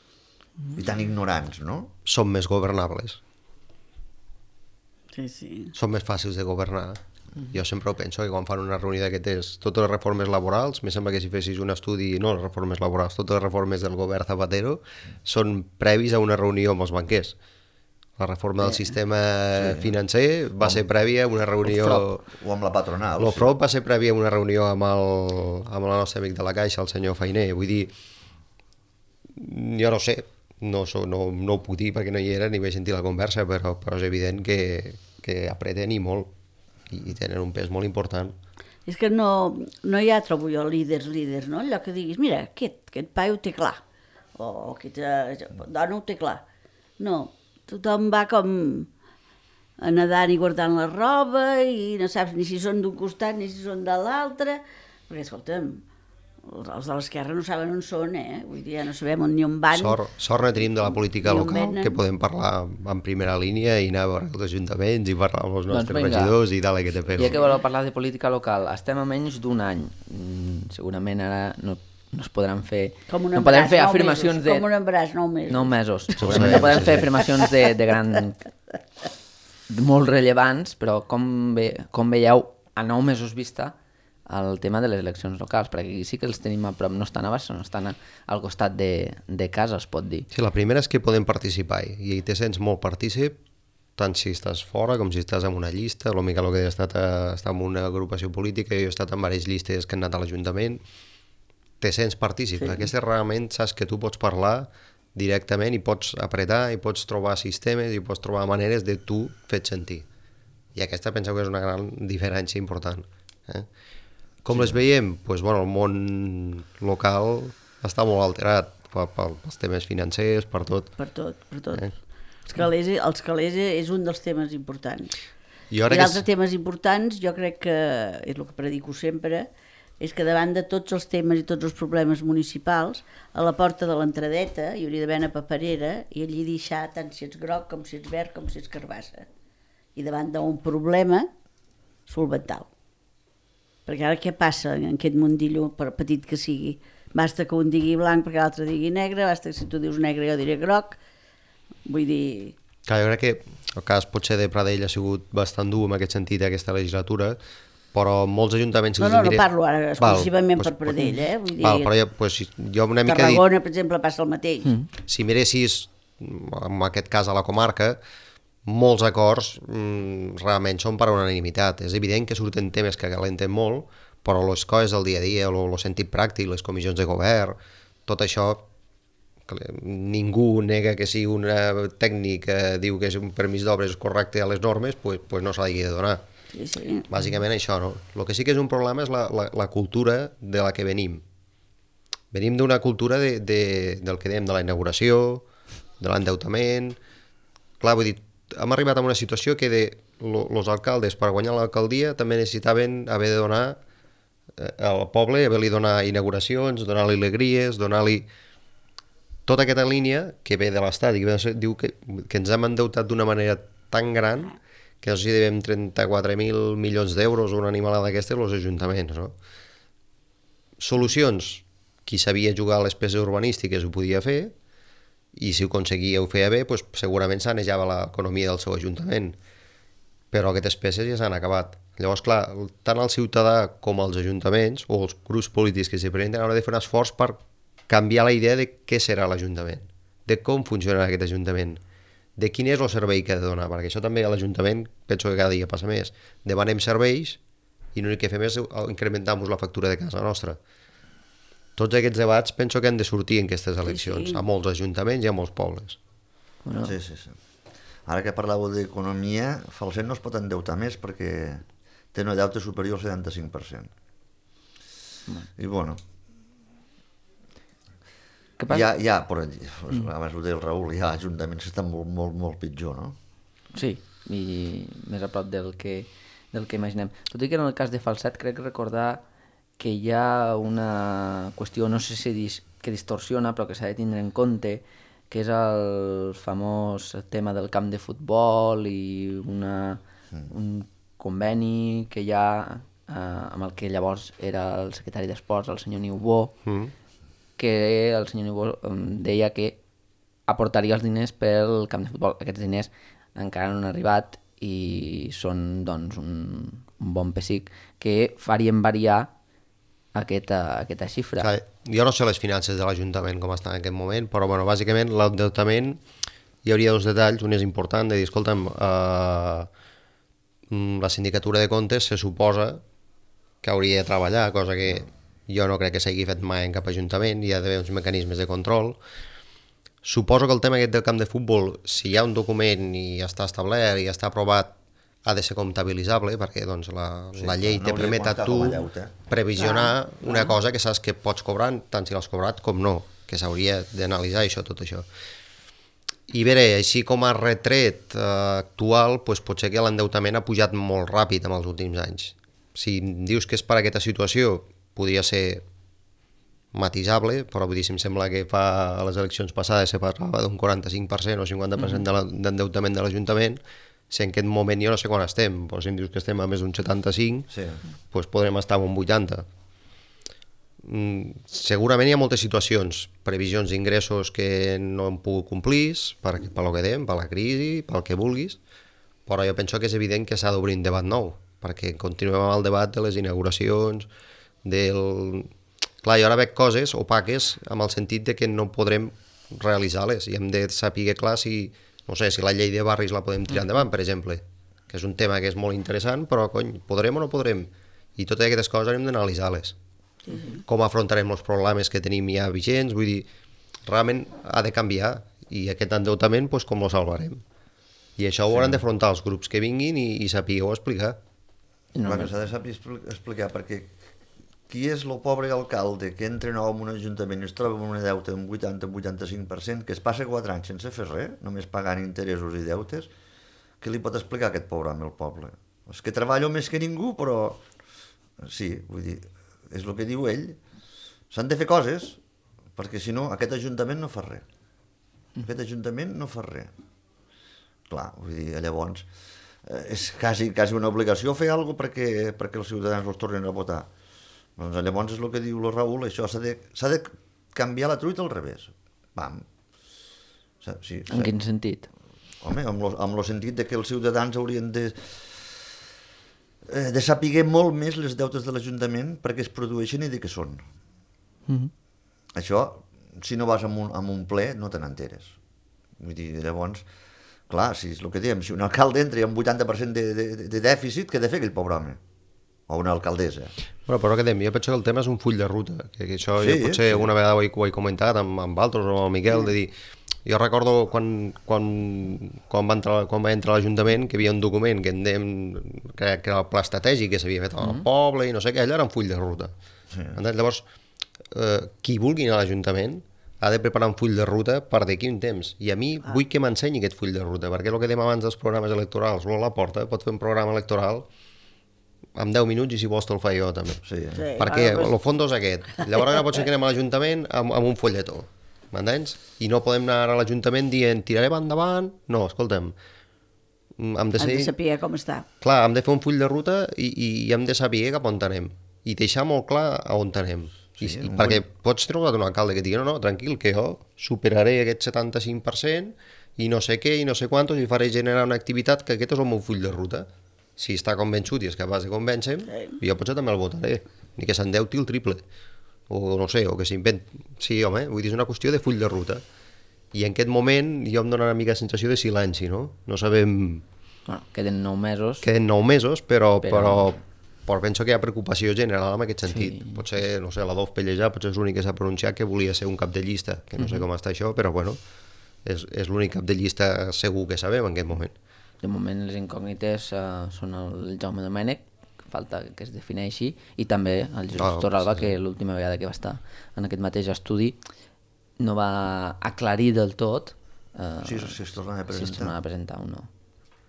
i tan ignorants, no? som més governables, Sí, sí. són més fàcils de governar. Jo sempre ho penso, que quan fan una reunió d'aquestes, totes les reformes laborals, me sembla que si fessis un estudi, no les reformes laborals, totes les reformes del govern Zapatero són previs a una reunió amb els banquers. La reforma del sistema financer va ser prèvia a una reunió... O amb la patronal. El F R O P va ser prèvia a una reunió amb el, amb el nostre amic de la Caixa, el senyor Fainé. Vull dir, jo no sé, no, so, no, no ho puc dir perquè no hi era ni vaig sentir la conversa, però, però és evident que, que apreten i molt, i, i tenen un pes molt important. És que no, no hi ha, trobo jo, líders, líders, no? Allò que diguis, mira, aquest, aquest paio ho té clar, o aquesta dona ho té clar. No, tothom va com nedant i guardant la roba i no saps ni si són d'un costat ni si són de l'altre, perquè, escolta'm, els els de l'esquerra no saben on són, eh? Vull dir, ja no sabem on ni on van. Sort, sort no tenim de la política Ni on local, venen. que podem parlar en primera línia i anar a veure els ajuntaments i parlar amb els nostres Doncs vinga. regidors i tal, que te pego. Ja que voleu parlar de política local, estem a menys d'un any. Mm, segurament ara no, no es podran fer... Com un no podem embaràs, fer nou afirmacions mesos, de... com un embaràs, nou mesos. Nou mesos. Segurament no podem fer afirmacions de, de gran... molt rellevants, però com, ve, com veieu a nou mesos vista el tema de les eleccions locals, perquè aquí sí que els tenim a prop, no estan a Barcelona, estan a, al costat de, de casa, es pot dir. Sí, la primera és que podem participar i te sents molt partícip, tant si estàs fora com si estàs en una llista. El Miquel que ha estat a, està en una agrupació política, jo he estat en diverses llistes que han anat a l'Ajuntament. Te sents partícip. Sí. Aquesta realment saps que tu pots parlar directament i pots apretar i pots trobar sistemes i pots trobar maneres de tu fet sentir. I aquesta penso que és una gran diferència important. Eh? Com sí. les veiem? Pues, bueno, el món local està molt alterat pels temes financers, per tot. Per tot, per tot. Eh? Els calés, els calés és un dels temes importants. I, I d'altres és... temes importants, jo crec que, és el que predico sempre, és que davant de tots els temes i tots els problemes municipals, a la porta de l'entradeta hi hauria d'haver una paperera i allí deixar tant si ets groc com si ets verd com si ets carbassa. I davant d'un problema, solvental. Perquè ara què passa en aquest mundillo, per petit que sigui? Basta que un digui blanc perquè l'altre digui negre, basta que si tu dius negre jo diré groc. Vull dir... Clar, jo crec que el cas potser de Pradell ha sigut bastant dur en aquest sentit aquesta legislatura, però molts ajuntaments... No, no, no parlo ara exclusivament val, per Pradell, eh? Vull dir, val, però jo, pues, jo una mica... Tarragona, per exemple, passa el mateix. Mm. Si miressis, en aquest cas a la comarca, molts acords mm, realment són per unanimitat. És evident que surten temes que calenten molt, però les coses del dia a dia, el, el sentit pràctic, les comissions de govern, tot això... ningú nega que si un tècnic diu que és un permís d'obres correcte a les normes, pues, pues no s'ha de donar. Sí, sí. Bàsicament això, no? El que sí que és un problema és la, la, la cultura de la que venim. Venim d'una cultura de, de, del que dèiem, de la inauguració, de l'endeutament... Clar, vull dir, hem arribat a una situació que de, lo, los alcaldes, per guanyar l'alcaldia, també necessitaven haver de donar eh, al poble, haver-li donar inauguracions, donar-li alegries, donar-li... Tota aquesta línia que ve de l'Estat i que diu que, que ens hem endeutat d'una manera tan gran que no sé si devem trenta-quatre mil milions d'euros o una animalada d'aquestes als ajuntaments, no? Solucions. Qui sabia jugar a les peces urbanístiques ho podia fer i si ho aconseguia ho feia bé, doncs segurament sanejava l'economia del seu ajuntament. Però aquestes peces ja s'han acabat. Llavors, clar, tant el ciutadà com els ajuntaments o els grups polítics que s'hi presenten hauran de fer un esforç per canviar la idea de què serà l'Ajuntament, de com funcionarà aquest Ajuntament, de quin és el servei que ha de donar, perquè això també a l'Ajuntament, penso que cada dia passa més, demanem serveis i l'únic que fem és incrementar-nos la factura de casa nostra. Tots aquests debats penso que han de sortir en aquestes eleccions, sí, sí. A molts ajuntaments i a molts pobles. Bueno. Sí, sí, sí. Ara que parlàveu d'economia, Falset no es pot endeutar més perquè té una deute superior al setanta-cinc per cent. Mm. I bueno... Hi ha, hi ha, però, mm. abans ho deia el Raül, hi ha ajuntaments que estan molt, molt, molt pitjor, no? Sí, i més a prop del que, del que imaginem. Tot i que en el cas de Falset crec recordar que hi ha una qüestió, no sé si dis, que distorsiona, però que s'ha de tindre en compte, que és el famós tema del camp de futbol i una, mm. un conveni que hi ha eh, amb el que llavors era el secretari d'Esports, el senyor Niubó, mm. que el senyor Niubó deia que aportaria els diners pel camp de futbol. Aquests diners encara no han arribat i són doncs, un, un bon pessic que farien variar aquesta, aquesta xifra. Clar, jo no sé les finances de l'Ajuntament com estan en aquest moment, però bueno, bàsicament l'endeutament hi hauria dos detalls. Un és important, de dir, escolta'm, eh, la sindicatura de comptes se suposa que hauria de treballar, cosa que jo no crec que s'hagi fet mai en cap ajuntament, hi ha d'haver uns mecanismes de control. Suposo que el tema aquest del camp de futbol, si hi ha un document i està establert i està aprovat, ha de ser comptabilitzable, perquè doncs, la, sí, la llei no te permet a tu previsionar ah, una ah. cosa que saps que pots cobrar, tant si l'has cobrat com no, que s'hauria d'analitzar això, tot això. I bé, així com a retret eh, actual, doncs potser que l'endeutament ha pujat molt ràpid en els últims anys. Si dius que és per aquesta situació, podria ser matisable, però vull dir, si em sembla que fa a les eleccions passades se parlava d'un quaranta-cinc per cent o cinquanta per cent mm-hmm. d'endeutament de l'Ajuntament, si en aquest moment jo no sé quan estem, però si em dius que estem a més d'un setanta-cinc, sí. Doncs podrem estar en un vuitanta. Mm, segurament hi ha moltes situacions, previsions d'ingressos que no hem pogut complir, per, per lo que dèiem, per la crisi, pel que vulguis, però jo penso que és evident que s'ha d'obrir un debat nou, perquè continuem amb el debat de les inauguracions, del... Clar, jo ara veig coses opaques amb el sentit de que no podrem realitzar-les i hem de saber clar si, no sé, si la llei de barris la podem tirar endavant, per exemple, que és un tema que és molt interessant, però cony, podrem o no podrem? I totes aquestes coses hem d'analitzar-les. Mm-hmm. Com afrontarem els problemes que tenim ja vigents, vull dir, realment ha de canviar i aquest endeutament doncs, com lo salvarem. I això ho hauran d'afrontar els grups que vinguin i, i sapigueu explicar. No, que s'ha de saber explicar, perquè qui és el pobre alcalde que entra nou en un ajuntament i es troba amb una deuta d'un vuitanta a vuitanta-cinc per cent, que es passa quatre anys sense fer res, només pagant interessos i deutes, què li pot explicar aquest pobre home al poble? És que treballo més que ningú, però... Sí, vull dir, és el que diu ell. S'han de fer coses, perquè si no, aquest ajuntament no fa res. Aquest ajuntament no fa res. Clar, vull dir, llavors eh, és quasi, quasi una obligació fer alguna cosa perquè, perquè els ciutadans els tornin a votar. Doncs llavors és el que diu el Raül, això s'ha de, s'ha de canviar la truita al revés. Vam. Sí, en quin sentit? Home, amb lo, amb lo sentit de que els ciutadans haurien de, eh, de saber molt més les deutes de l'Ajuntament perquè es produeixen i de què són. Mm-hmm. Això, si no vas amb un, amb un ple, no te n'enteres. Vull dir, llavors... Clar, si és el que diem, si un alcalde entra amb un vuitanta per cent de, de, de dèficit, què ha de fer aquell pobre home? O una alcaldessa? Bueno, però què diem? Jo penso que el tema és un full de ruta, que, que això sí, jo potser sí. una vegada ho he, ho he comentat amb, amb altres o amb el Miquel, sí. De dir, jo recordo quan, quan, quan, va entrar, quan va entrar a l'Ajuntament que hi havia un document que, endem, que, que era el pla estratègic que s'havia fet al mm-hmm. poble i no sé què, allò era un full de ruta. Sí. Llavors, eh, qui vulgui anar a l'Ajuntament ha de preparar un full de ruta per d'aquí un temps. I a mi ah. vull que m'ensenyi aquest full de ruta, perquè el que dèiem abans dels programes electorals, l'O la porta, pot fer un programa electoral en deu minuts i si vols te'l fa jo també. Sí. Sí. Perquè ah, pues... el fons és aquest. Llavors ara pot ser que anem a l'Ajuntament amb, amb un folletó, m'entens? I no podem anar a l'Ajuntament dient tirarem endavant. No, escolta'm, hem de, ser... hem de saber com està. Clar, hem de fer un full de ruta i, i, i hem de saber cap on anem. I deixar molt clar a on anem. Sí, I, perquè bon... pots trobar un alcalde que digui no, no, tranquil, que jo superaré aquest setanta-cinc per cent i no sé què i no sé quantos i faré generar una activitat que aquest és el meu full de ruta. Si està convençut i és capaç de convèncer-me, sí. Jo potser també el votaré, ni que s'endeuti el triple o no sé, o que s'invent. Sí, home, vull dir, és una qüestió de full de ruta i en aquest moment jo em dóna una mica sensació de silenci, no? No sabem... Bueno, queden nou mesos. Queden nou mesos, però... però... però... però penso que hi ha preocupació general en aquest sentit. Sí. Potser, no sé, l'Adolf Pellejà potser és l'únic que s'ha pronunciat que volia ser un cap de llista, que no mm-hmm. sé com està això, però bueno, és, és l'únic cap de llista segur que sabem en aquest moment. De moment les incògnites uh, són el Jaume Domènech, que falta que es defineixi, i també el Jesús oh, Torralba, sí, sí. Que l'última vegada que va estar en aquest mateix estudi no va aclarir del tot uh, sí, si es tornava a presentar, si es tornava a presentar o no.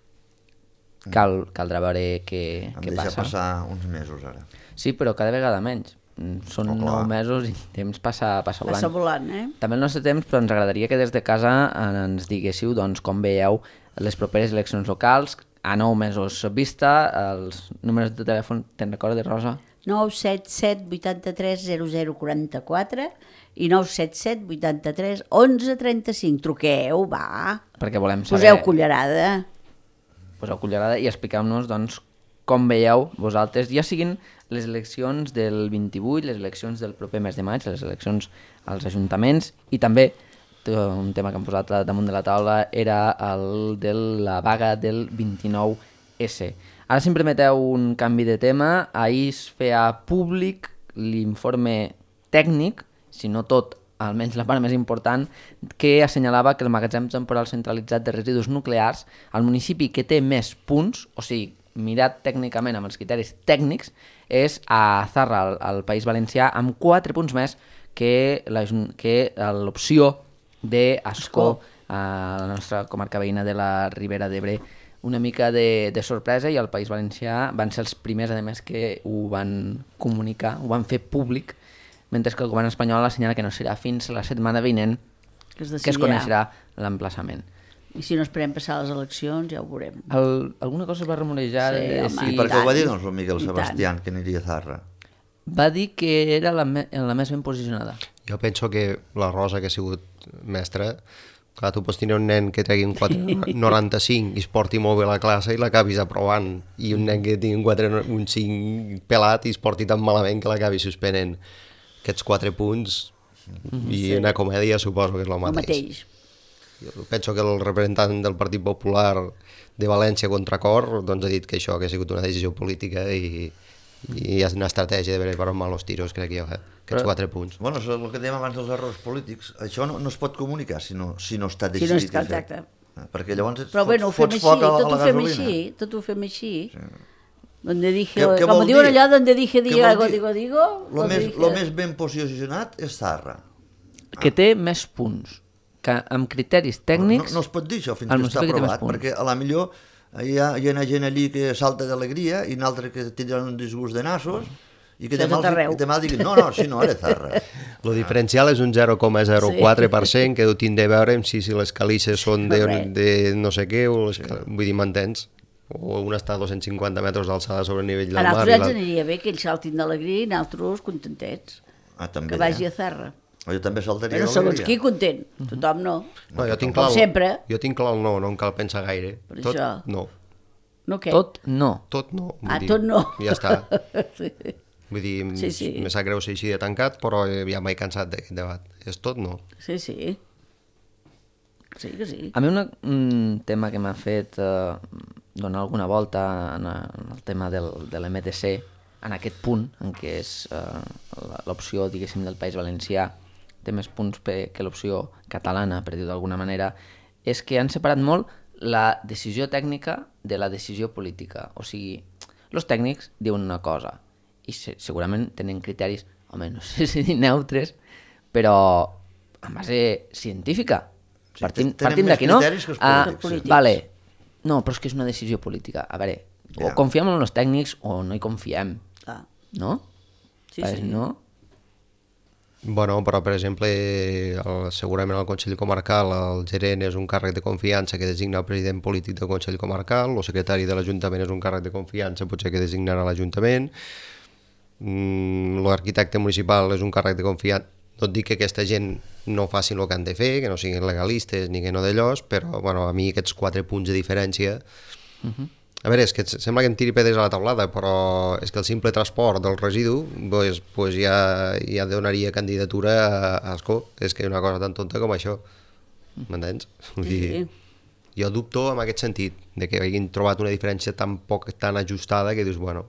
Cal, caldrà veure què, què passa. Em deixa passar uns mesos ara. Sí, però cada vegada menys. Són oh, nou mesos i el temps passa, passa volant. Passa volant, eh? També el nostre temps, però ens agradaria que des de casa ens diguéssiu doncs, com veieu les properes eleccions locals. A nou mesos vista, els números de telèfon, te'n recordes, Rosa? nou set set vuitanta-tres zero zero quaranta-quatre i nou set set vuitanta-tres onze trenta-cinc. Truqueu, va. Perquè volem saber... Poseu cullerada. Poseu cullerada i expliqueu-nos doncs, com veieu vosaltres, ja siguin les eleccions del vint-i-vuit, les eleccions del proper mes de maig, les eleccions als ajuntaments, i també un tema que hem posat damunt de la taula era el de la vaga del vint-i-nou esse. Ara, si em permeteu un canvi de tema, ahir es feia públic l'informe tècnic, si no tot, almenys la part més important, que assenyalava que el magatzem temporal centralitzat de residus nuclears, el municipi que té més punts, o sigui, mirat tècnicament amb els criteris tècnics, és a Zarra, al, al País Valencià, amb quatre punts més que l'opció d'Ascó, a la nostra comarca veïna de la Ribera d'Ebre. Una mica de, de sorpresa, i al País Valencià van ser els primers, a més, que ho van comunicar, ho van fer públic, mentre que el govern espanyol assenyala que no serà fins la setmana vinent que es, que es coneixerà l'emplaçament. I si no esperem passar les eleccions, ja ho veurem. El, alguna cosa es va rumorejar? Sí, de, home, si... I per què ho va dir, doncs, el Miguel Sebastián, que aniria a Zarra? Va dir que era la, me la més ben posicionada. Jo penso que la Rosa, que ha sigut mestra, clar, tu pots tenir un nen que tregui un quatre coma noranta-cinc i es porti molt bé a la classe i l'acabis aprovant, i un nen que tingui un, quatre, un cinc pelat i es porti tan malament que l'acabi suspenent. Aquests quatre punts mm-hmm, i sí. Una comèdia suposo que és el mateix. El mateix. Jo penso que el representant del Partit Popular de València contra Cor doncs ha dit que això que ha sigut una decisió política i, i és una estratègia de veure per on van els tiros, crec jo, eh? Aquests quatre punts. Bueno, és el que dèiem abans dels errors polítics. Això no, no es pot comunicar si no, si no està Si no decidit. està, i fet. exacte. Perquè llavors Però fots, bueno, ho fem fots així, foc a, tot a ho la fem gasolina. així, tot ho fem així. Donde dije, Què- què com vol diuen dir? allò, donde dije, Què digo, vol algo, dir? digo, digo. Lo donde més, dije- lo més ben posicionat és Zarra. Que té més punts, que amb criteris tècnics... No, no es pot dir això fins el que està municipi que té més aprovat, punts. perquè a la millor hi ha, hi ha gent allí que salta d'alegria i un altre que tindran un disgust de nassos i que Això demà, tot arreu. els- demà diguin, no, no, si no, era Zarra. El diferencial és un zero coma zero quatre per cent que tindrà a veure amb si, si les calixes són de, Correcte. de no sé què, o les, vull dir, m'entens? O una està a dos-cents cinquanta metres d'alçada sobre el nivell del A mar. nosaltres i ens l'altra- aniria bé que ells saltin d'alegria i nosaltres contentets. Ah, també, Que vagi eh? a Zarra. Jo també saltaria Però segons d'alegria. qui content, tothom no. No, jo tinc Com clar, el- sempre. Jo tinc clar el no, no em cal pensar gaire. Per Tot, això. no. No què? Tot no. Tot no. vull Ah, dir, tot no. Ja està. Sí. Vull dir, Sí, sí. me sap greu ser així de tancat, però ja m'he cansat d'aquest debat. És tot no. Sí, sí. Sí que sí. A mi una, un tema que m'ha fet eh, donar alguna volta en, en el tema del, de l'M T C, en aquest punt, en què és eh, la- l'opció, diguéssim, del País Valencià, té més punts pe- que l'opció catalana, per dir-ho d'alguna manera, és que han separat molt la decisió tècnica de la decisió política. O sigui, els tècnics diuen una cosa i se segurament tenen criteris, home, no sé si dir neutres, però en base científica. Sí, Partim, tenen partim més d'aquí, no? criteris que els Ah, polítics, sí. Vale. No, però és que és una decisió política. A veure, o Ja. confiem en els tècnics o no hi confiem, Ah, no? sí, Pues sí. No? Bueno, però per exemple, el, segurament el Consell Comarcal, el gerent és un càrrec de confiança que designa el president polític del Consell Comarcal, el secretari de l'Ajuntament és un càrrec de confiança, potser que designarà l'Ajuntament, mm, l'arquitecte municipal és un càrrec de confiança. No et dic que aquesta gent no facin el que han de fer, que no siguin legalistes ni que no d'allòs, però bueno, a mi aquests quatre punts de diferència... Uh -huh. A veure, és que sembla que em tiri pedres a la taulada, però és que el simple transport del residu pues, pues ja, ja donaria candidatura a, a escó. És que una cosa tan tonta com això. M'entens? Vull Sí, dir, sí. jo dubto en aquest sentit, de que hagin trobat una diferència tan poc tan ajustada que dius, bueno,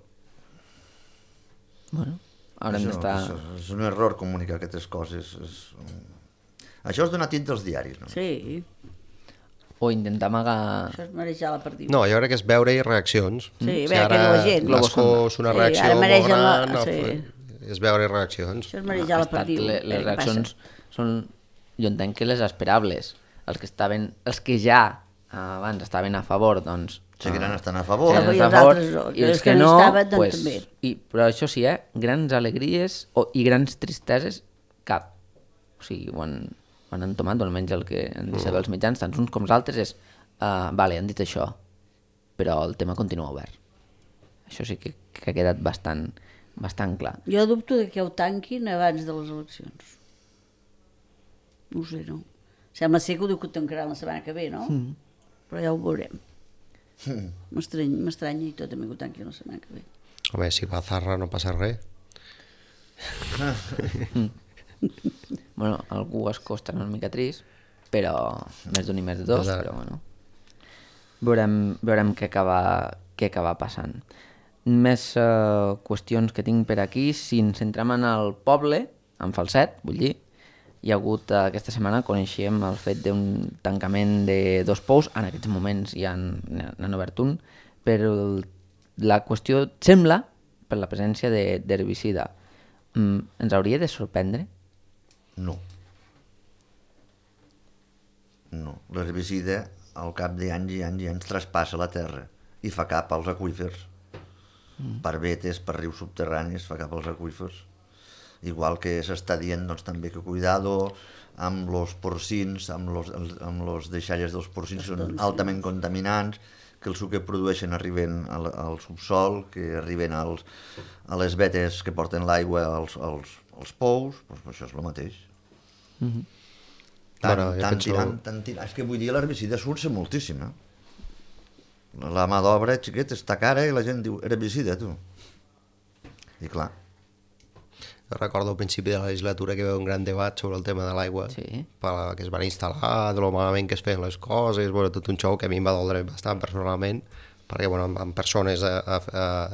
Bueno, haurem Això- d'estar... això És un error comunicar aquestes coses. És... Això és donar tinta als diaris, no? Sí, O intentar amagar... això és marejar la perdiu. no, jo crec que és veure-hi reaccions. Sí, O veure què diu la gent. L'escó és una Sí, reacció ara molt mereixen la- gran, sí. el- és veure reaccions. Això és marejar Ha la estat, perdiu. le, veure les què reaccions passa. són, jo entenc que les esperables. Els que estaven, els que ja eh, abans estaven a favor, doncs... Seguiran eh, estant a favor. seguiran I els estant a favor, altres no. i els Els que que no no, estaven, doncs, pues, també. i, però això sí, eh? Grans alegries o, i grans tristeses, cap. O sigui, ho han, ho han entomat, o almenys el que han dit saber els mitjans, tant uns com els altres, és uh, vale, han dit això, però el tema continua obert. Això sí que, que ha quedat bastant, bastant clar. Jo dubto de que ho tanquin abans de les eleccions. No ho sé, no. Sembla ser que ho diu que ho tancaran la setmana que ve, no? Mm. Però ja ho veurem. M'estranya m'estranya i tot també que ho tanquin la setmana que ve. Home, si va a Zarra no passa res. Bueno, algú es costa una mica trist, però més d'un i més de dos, Des de- però bueno. Veurem, veurem què acaba, què acaba passant. Més eh, qüestions que tinc per aquí, si ens centrem en el poble, en Falset, vull dir, hi ha hagut eh, aquesta setmana, coneixíem el fet d'un tancament de dos pous, en aquests moments ja n'han obert un, però el, la qüestió sembla per la presència de- d'herbicida. Mm, ens hauria de sorprendre? No. No. L'herbicida al cap d'anys i anys i anys traspassa la terra i fa cap als aqüífers. Mm. Per vetes, per rius subterranis, fa cap als aqüífers. Igual que s'està dient doncs, també que cuidado amb los porcins, amb los, amb los deixalles dels porcins, que són altament contaminants, que el suc que produeixen arriben al, al subsol, que arriben als, a les vetes que porten l'aigua als, als, als pous, doncs això és el mateix. Mhm. Tant, Bueno, jo tant penso- tirant, tant tirant. És que vull dir, l'herbicida surt moltíssim, eh? La mà d'obra, xiquet, està cara i la gent diu, herbicida, tu. I clar, Jo recordo al principi de la legislatura que hi va haver un gran debat sobre el tema de l'aigua, Sí. per- que es van instal·lar, de lo malament que es feien les coses, bueno, tot un xou que a mi em va doldre bastant personalment, perquè bueno, amb, amb persones a, a, a,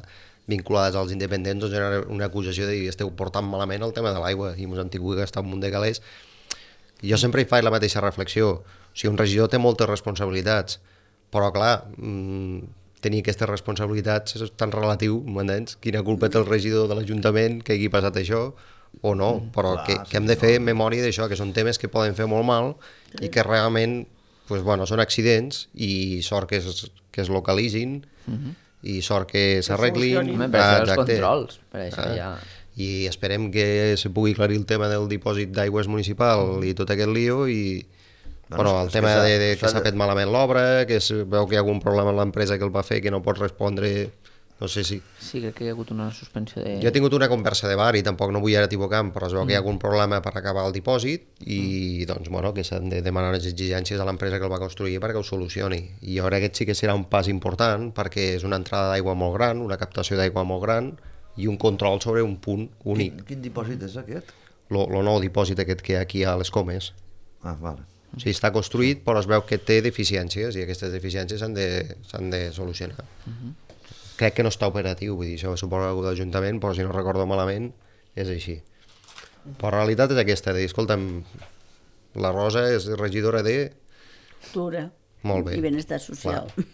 vinculades als independents, doncs era una acusació de dir esteu portant malament el tema de l'aigua i ens han tingut que gastar un munt de calés. Jo sempre hi faig la mateixa reflexió. O sigui, un regidor té moltes responsabilitats, però clar, mmm, tenir aquestes responsabilitats és tan relatiu, m'entens? Quina culpa té el regidor de l'Ajuntament que hagi passat això o no, però clar, que, sí, que hem de no. fer memòria d'això, que són temes que poden fer molt mal i que realment pues, bueno, són accidents i sort que es, que es localitzin i sort que s'arreglin. solucionin. Home, per això Ah, els exacte. controls, per això Ah. ja... I esperem que se pugui aclarir el tema del dipòsit d'aigües municipal i tot aquest lío i Bueno, bueno, el és que tema s'ha- de, de que s'ha s'ha de- fet malament l'obra, que es veu que hi ha algun problema amb l'empresa que el va fer que no pot respondre, no sé si... Sí, crec que hi ha hagut una suspensió de... Jo he tingut una conversa de bar i tampoc no vull ara equivocar-me, però es veu que hi ha algun problema per acabar el dipòsit i doncs, bueno, que s'han de demanar unes exigències a l'empresa que el va construir perquè ho solucioni. I jo crec que aquest sí que serà un pas important perquè és una entrada d'aigua molt gran, una captació d'aigua molt gran i un control sobre un punt únic. Quin, quin dipòsit és aquest? Lo, lo nou dipòsit aquest que hi ha aquí a les Comes. Ah, vale. O sigui, està construït però es veu que té deficiències i aquestes deficiències s'han de, s'han de solucionar. Crec que no està operatiu, vull dir, això suposa algú d'Ajuntament, però si no recordo malament és així. Però la realitat és aquesta, de dir, escolta'm, la Rosa és regidora de... Cultura Molt bé. i benestar social. Clar.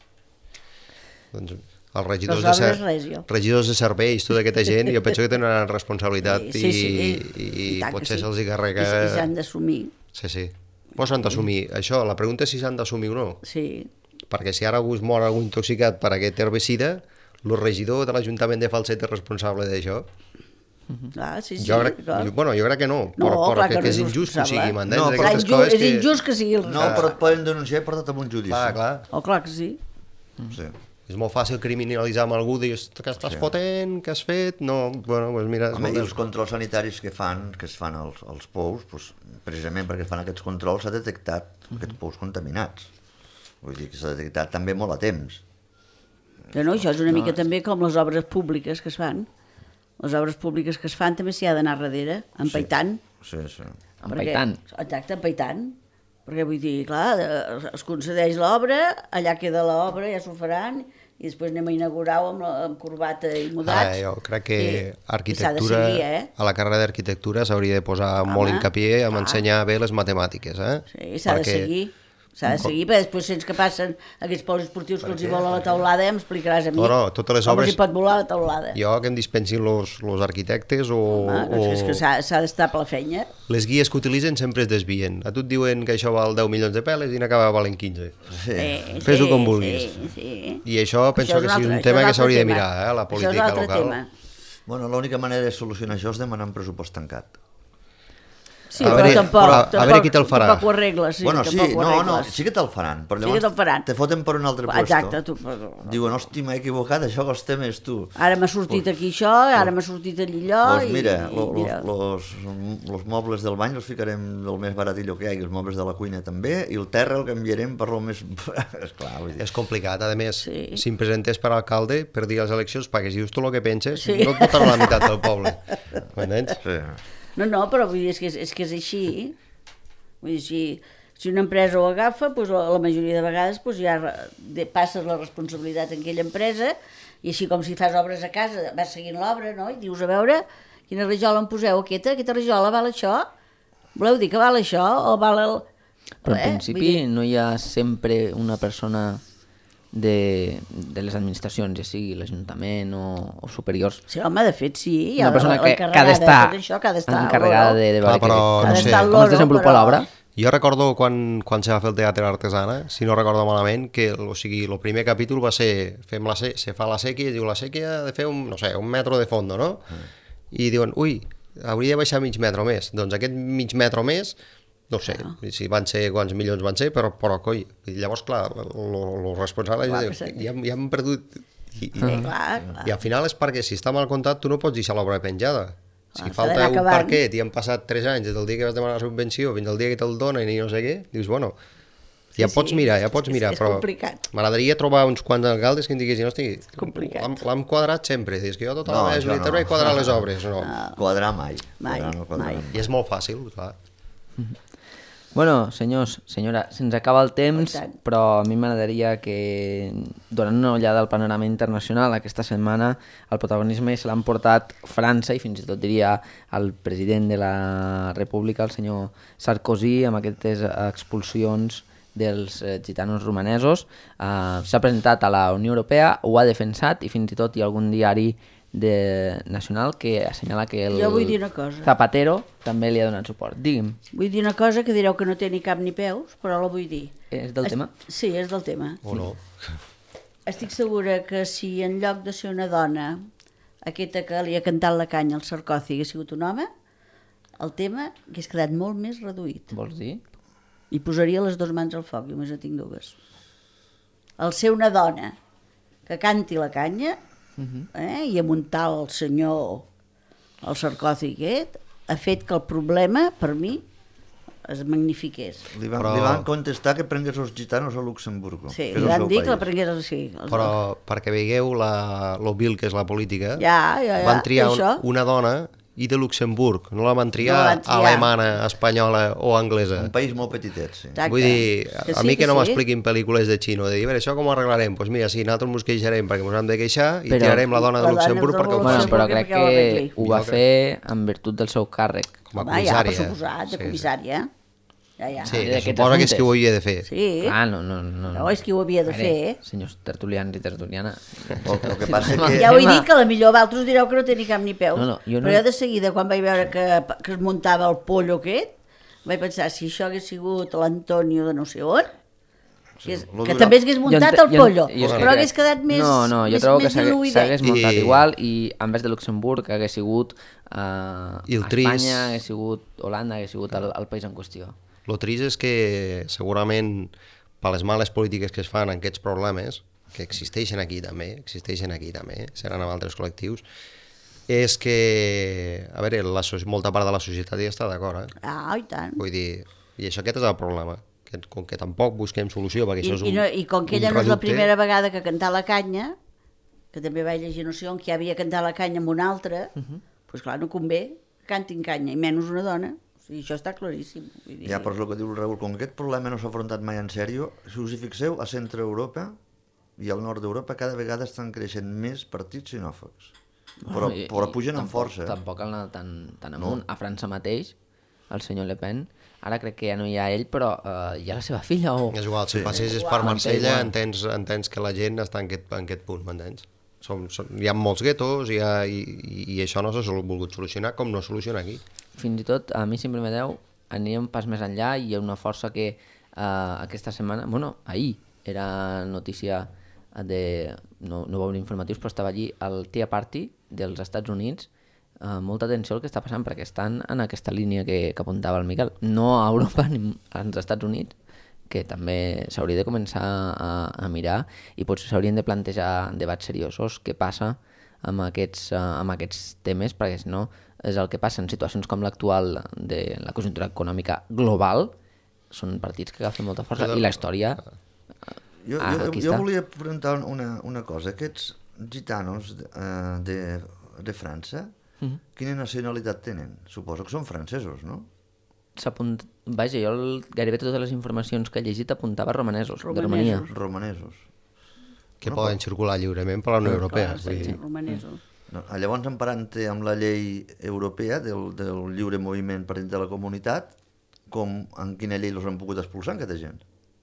Doncs els regidors, Les de, obres, ser... res, jo. regidors de serveis, tota aquesta gent, jo penso que tenen una responsabilitat Sí, sí, sí. i, i, I i tant que potser sí. se'ls hi carrega... I, i s'han d'assumir, Sí, sí. Però s'han d'assumir. Això, la pregunta és si s'han d'assumir o no. sí. Perquè si ara algú es mor algú intoxicat per aquest herbicida, el regidor de l'Ajuntament de Falset és responsable d'això. Clar, sí, sí. Jo crec, clar. bueno, jo crec que no, No, però, però clar que, que no que és és injust que ho sigui, responsable. m'entens? No, però Clar, Aquestes injust, coses és injust que sigui el No, però et poden denunciar i portar-te a un judici. Clar, clar. Oh, clar que sí. Sí. És molt fàcil criminalitzar amb algú, dius, que estàs Sí. fotent, que has fet... No, bueno, doncs mira... Home, i escolta, els controls sanitaris que fan, que es fan als, als pous, doncs, precisament perquè fan aquests controls s'ha detectat aquests pous contaminats. Vull dir que s'ha detectat també molt a temps. No, no, això és una mica també com les obres públiques que es fan. Les obres públiques que es fan també s'hi ha d'anar darrere, empaitant. Sí, sí. Empaitant. Perquè, exacte, empaitant. Perquè vull dir, clar, eh, es concedeix l'obra, allà queda l'obra, ja s'ho faran, i després anem a inaugurar-ho amb, la- amb corbata i mudats. Ara, jo crec que I- i s'ha de arquitectura, seguir, eh? a la carrera d'arquitectura s'hauria de posar Home, molt hincapié en clar. ensenyar bé les matemàtiques, eh? Sí, s'ha de Perquè- seguir. S'ha de seguir, perquè després sents que passen aquests poliesportius que els hi vola la teulada, ja m'explicaràs a mi No, no, totes les com obres- els hi pot volar la teulada. Jo que em dispensin los, los arquitectes o, Home, o doncs és que s'ha s'ha d'estar per la feina. les guies que utilitzen sempre es desvien. A tu et diuen que això val deu milions de peles i n'acaba valent quinze. Sí. Eh, Fes-ho sí, com vulguis. Sí, sí. I això penso Això que és sí, un és un altre- tema això que és s'hauria de altre mirar, tema. eh, la Això és política l'altre local. tema. Bueno, l'única manera de solucionar això és demanar un pressupost tancat. Sí, A però veure- tampoc, però a tampoc, veure qui te'l farà. tampoc ho arregles. Sí, bueno, sí, tampoc ho no, no, arregles. sí que te'l faran, però Sí que llavors te'l faran. te foten per un altre puesto. Exacte, tu, però- Diuen, hosti, m'he equivocat, això costa més tu. Ara m'ha sortit aquí això, ara m'ha sortit allí allò, Doncs i, mira, i lo, lo, mira. los, los mobles del bany els ficarem del més baratillo que hi hagi, els mobles de la cuina també, i el terra el canviarem per lo més... Esclar, vull dir... És complicat, a més, Sí. si em presentes per alcalde per dir a les eleccions, perquè si dius tu el que penses, Sí. no et votarà la meitat del poble. M'entens? Sí. No, no, però vull dir, és que és, és, que és així. Vull dir, si, si una empresa ho agafa, doncs la, la majoria de vegades doncs ja re- de, passes la responsabilitat en aquella empresa, i així com si fas obres a casa, vas seguint l'obra, no? I dius, a veure, quina rajola em poseu aquesta? Aquesta rajola val això? Voleu dir que val això? O val el... Però en Eh? principi Vull dir, no hi ha sempre una persona de, de les administracions, ja sigui l'Ajuntament o, o superiors. Sí, home, de fet, sí. Hi ha Una persona que, que ha l'encarregada de d'estar tot això, que ha d'estar al encarregada loro. de, de Clar, veure però, que, no Ha sé, d'estar al com es loro, desenvolupa però- l'obra. Jo recordo quan, quan se va fer el Teatre Artesana, si no recordo malament, que o sigui, el primer capítol va ser, fem la, se, se fa la sèquia, i diu la sèquia ha de fer un, no sé, un metro de fondo, no? I diuen, ui, hauria de baixar mig metre més. Doncs aquest mig metre més, no sé, si van ser quants milions van ser, però, però coi, i llavors, clar, els responsables Clar, diuen, però sí. ja, hem- ja hem perdut... I, i, Sí, clar, clar. I al final és perquè si està mal comptat tu no pots deixar l'obra penjada. Si Clar, s'ha falta d'anar un acabant. parquet i han passat tres anys des del dia que vas demanar la subvenció fins al dia que te'l donen i no sé què, dius, bueno, ja Sí, pots sí, mirar, ja és- pots és- mirar, és però complicat. m'agradaria trobar uns quants alcaldes que em diguessin, hosti, Complicat. l'hem- l'hem quadrat sempre, dius que jo tota No, la meva això vida no. he quadrat les obres, no. Quadrar mai. Mai, Quadrar no quadrar mai. I és molt fàcil, clar. Bueno, senyors, senyora, se'ns acaba el temps, Oh, i tant. però a mi m'agradaria que, donant una ullada al panorama internacional, aquesta setmana el protagonisme se l'han portat França i fins i tot diria el president de la República, el senyor Sarkozy, amb aquestes expulsions dels eh, gitanos romanesos. Uh, S'ha presentat a la Unió Europea, ho ha defensat i fins i tot hi ha algun diari de nacional que assenyala que el Jo vull dir una cosa. Zapatero també li ha donat suport. Digui'm, Vull dir una cosa que direu que no té ni cap ni peus, però la vull dir. és del Est- tema? Sí, és del tema. O no? Estic segura que si en lloc de ser una dona, aquesta que li ha cantat la canya al Sarkozy hagués sigut un home, el tema hagués quedat molt més reduït. Vols dir? I posaria les dues mans al foc, jo només en tinc dues. El ser una dona que canti la canya, eh, i amuntar el senyor, el Sarkozy aquest, ha fet que el problema, per mi, es magnifiqués. Li van, Però- li van contestar que prengués els gitanos a Luxemburgo. Sí, que és li el van seu dir que la país. prengués així. Els Però perquè veieu la, lo vil que és la política, Ja, ja, ja, van triar un, això. una dona i de Luxemburg, no la van triar, No la van triar. alemana, espanyola o anglesa. Un país molt petitet, sí. Exacte. Vull dir, Que a sí, mi que que no sí. m'expliquin pel·lícules de xino, de dir, a veure, això com ho arreglarem? Doncs pues mira, sí, nosaltres ens queixarem perquè ens hem de queixar i Però- tirarem la dona de La dona Luxemburg de perquè ho Bueno, faci. però Luxemburg crec perquè ho que arregli. ho va Jo crec- fer en virtut del seu càrrec. Com a Home, ja, per comissària. suposat, de Sí, sí. comissària. Ja, ja. Sí, d'aquests se suposa que és assumptes. qui ho havia de fer. Sí. Ah, no, no, no. No, és qui ho havia de A veure, fer. Senyors tertulians i tertuliana. El, el que passa que... Ja ho he Tema. dit, que la millor vosaltres direu que no té ni cap ni peus. No, no, jo no- Però jo de seguida, quan vaig veure que, que es muntava el pollo aquest, vaig pensar, si això hagués sigut l'Antonio de no sé on, que, és, lo que dura- també s'hagués muntat ente- el pollo, jo és que però crec- hagués quedat més No, no, jo més, trobo que més s'hagués diluïdet. s'hagués muntat I- igual i en vez de Luxemburg hagués sigut uh, I el trist- Espanya, hagués sigut Holanda, hagués sigut el, el país en qüestió. El trist és que segurament per les males polítiques que es fan en aquests problemes, que existeixen aquí també, existeixen aquí també, seran amb altres col·lectius, és que, a veure, la, so- molta part de la societat hi està d'acord, eh? Ah, i tant. Vull dir, i això aquest és el problema, que com que tampoc busquem solució, perquè I, això és un, i, no, I com que un ella no és la reducte, primera vegada que canta la canya, que també vaig llegir no sé on, que ja havia cantat la canya amb una altra, doncs uh -huh. pues clar, no convé que cantin canya, i menys una dona. O sigui, això està claríssim. Vull dir... Ja, però és el que diu el Raül, com que aquest problema no s'ha afrontat mai en sèrio, si us hi fixeu, a centre Europa i al nord d'Europa cada vegada estan creixent més partits sinòfogs. Però, i- però i pugen amb tampoc- força. Tampoc cal anar tan, tan amunt. A França mateix, el senyor Le Pen, ara crec que ja no hi ha ell, però uh, hi ha la seva filla o... és igual, si Sí. passessis per Marsella entens, entens que la gent està en aquest, en aquest punt, m'entens? Som, som, hi ha molts guetos i, hi ha, i, i, i això no s'ha sol- volgut solucionar com no es soluciona aquí. Fins i tot, a mi sempre me deu, aniria un pas més enllà i hi ha una força que uh, aquesta setmana, bueno, ahir era notícia de, no, no veure informatius, però estava allí el Tea Party dels Estats Units, uh, molta atenció al que està passant, perquè estan en aquesta línia que, que apuntava el Miquel, no a Europa ni als Estats Units, que també s'hauria de començar a, a mirar i potser s'haurien de plantejar debats seriosos, què passa amb aquests, uh, amb aquests temes, perquè si no és el que passa en situacions com l'actual de la conjuntura econòmica global, són partits que agafen molta força Però- i la història Jo, ah, jo, aquí jo està. volia preguntar una, una cosa. Aquests gitanos de, eh, de, de França, Mhm. quina nacionalitat tenen? Suposo que són francesos, no? s'apunt... Vaja, jo el, gairebé totes les informacions que he llegit apuntava romanesos, de Romania. Romanesos. Romanesos. Que poden circular lliurement per la Unió Europea. Clar, vull sí, dir. romanesos. No, llavors, emparant-te amb la llei europea del, del lliure moviment per dintre de la comunitat, com, en quina llei els han pogut expulsar, aquesta gent?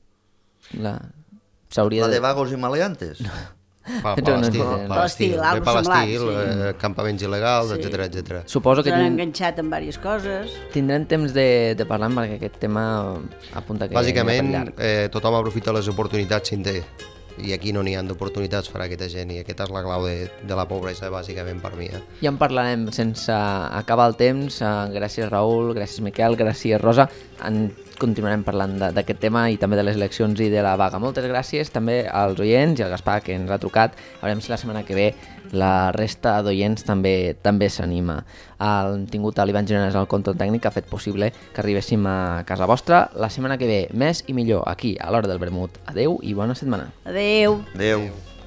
La... S'hauria La de de... vagos i maleantes? Per, per No, no, l'estil, no, per no. l'estil, Per l'estil, bé, per algo l'estil, semblant, eh, campaments il·legals, Sí. etcètera, etcètera. Suposo que S'han tin... enganxat en diverses coses. tindrem temps de, de parlar perquè aquest tema apunta que Bàsicament, anirà per llarg. eh, tothom aprofita les oportunitats si en té. I aquí no n'hi ha d'oportunitats per a aquesta gent, i aquesta és la clau de, de la pobresa, bàsicament, per mi. Eh? Ja en parlarem sense acabar el temps. Eh, Gràcies, Raül, gràcies, Miquel, gràcies, Rosa. En continuarem parlant de- d'aquest tema i també de les eleccions i de la vaga. Moltes gràcies també als oients i al Gaspar, que ens ha trucat. A veure si la setmana que ve la resta d'oients també també s'anima. Hem tingut a l'Ivan Girones al control tècnic, que ha fet possible que arribéssim a casa vostra. La setmana que ve, més i millor, aquí, a l'Hora del Vermut. Adeu i bona setmana. Adeu. Adéu.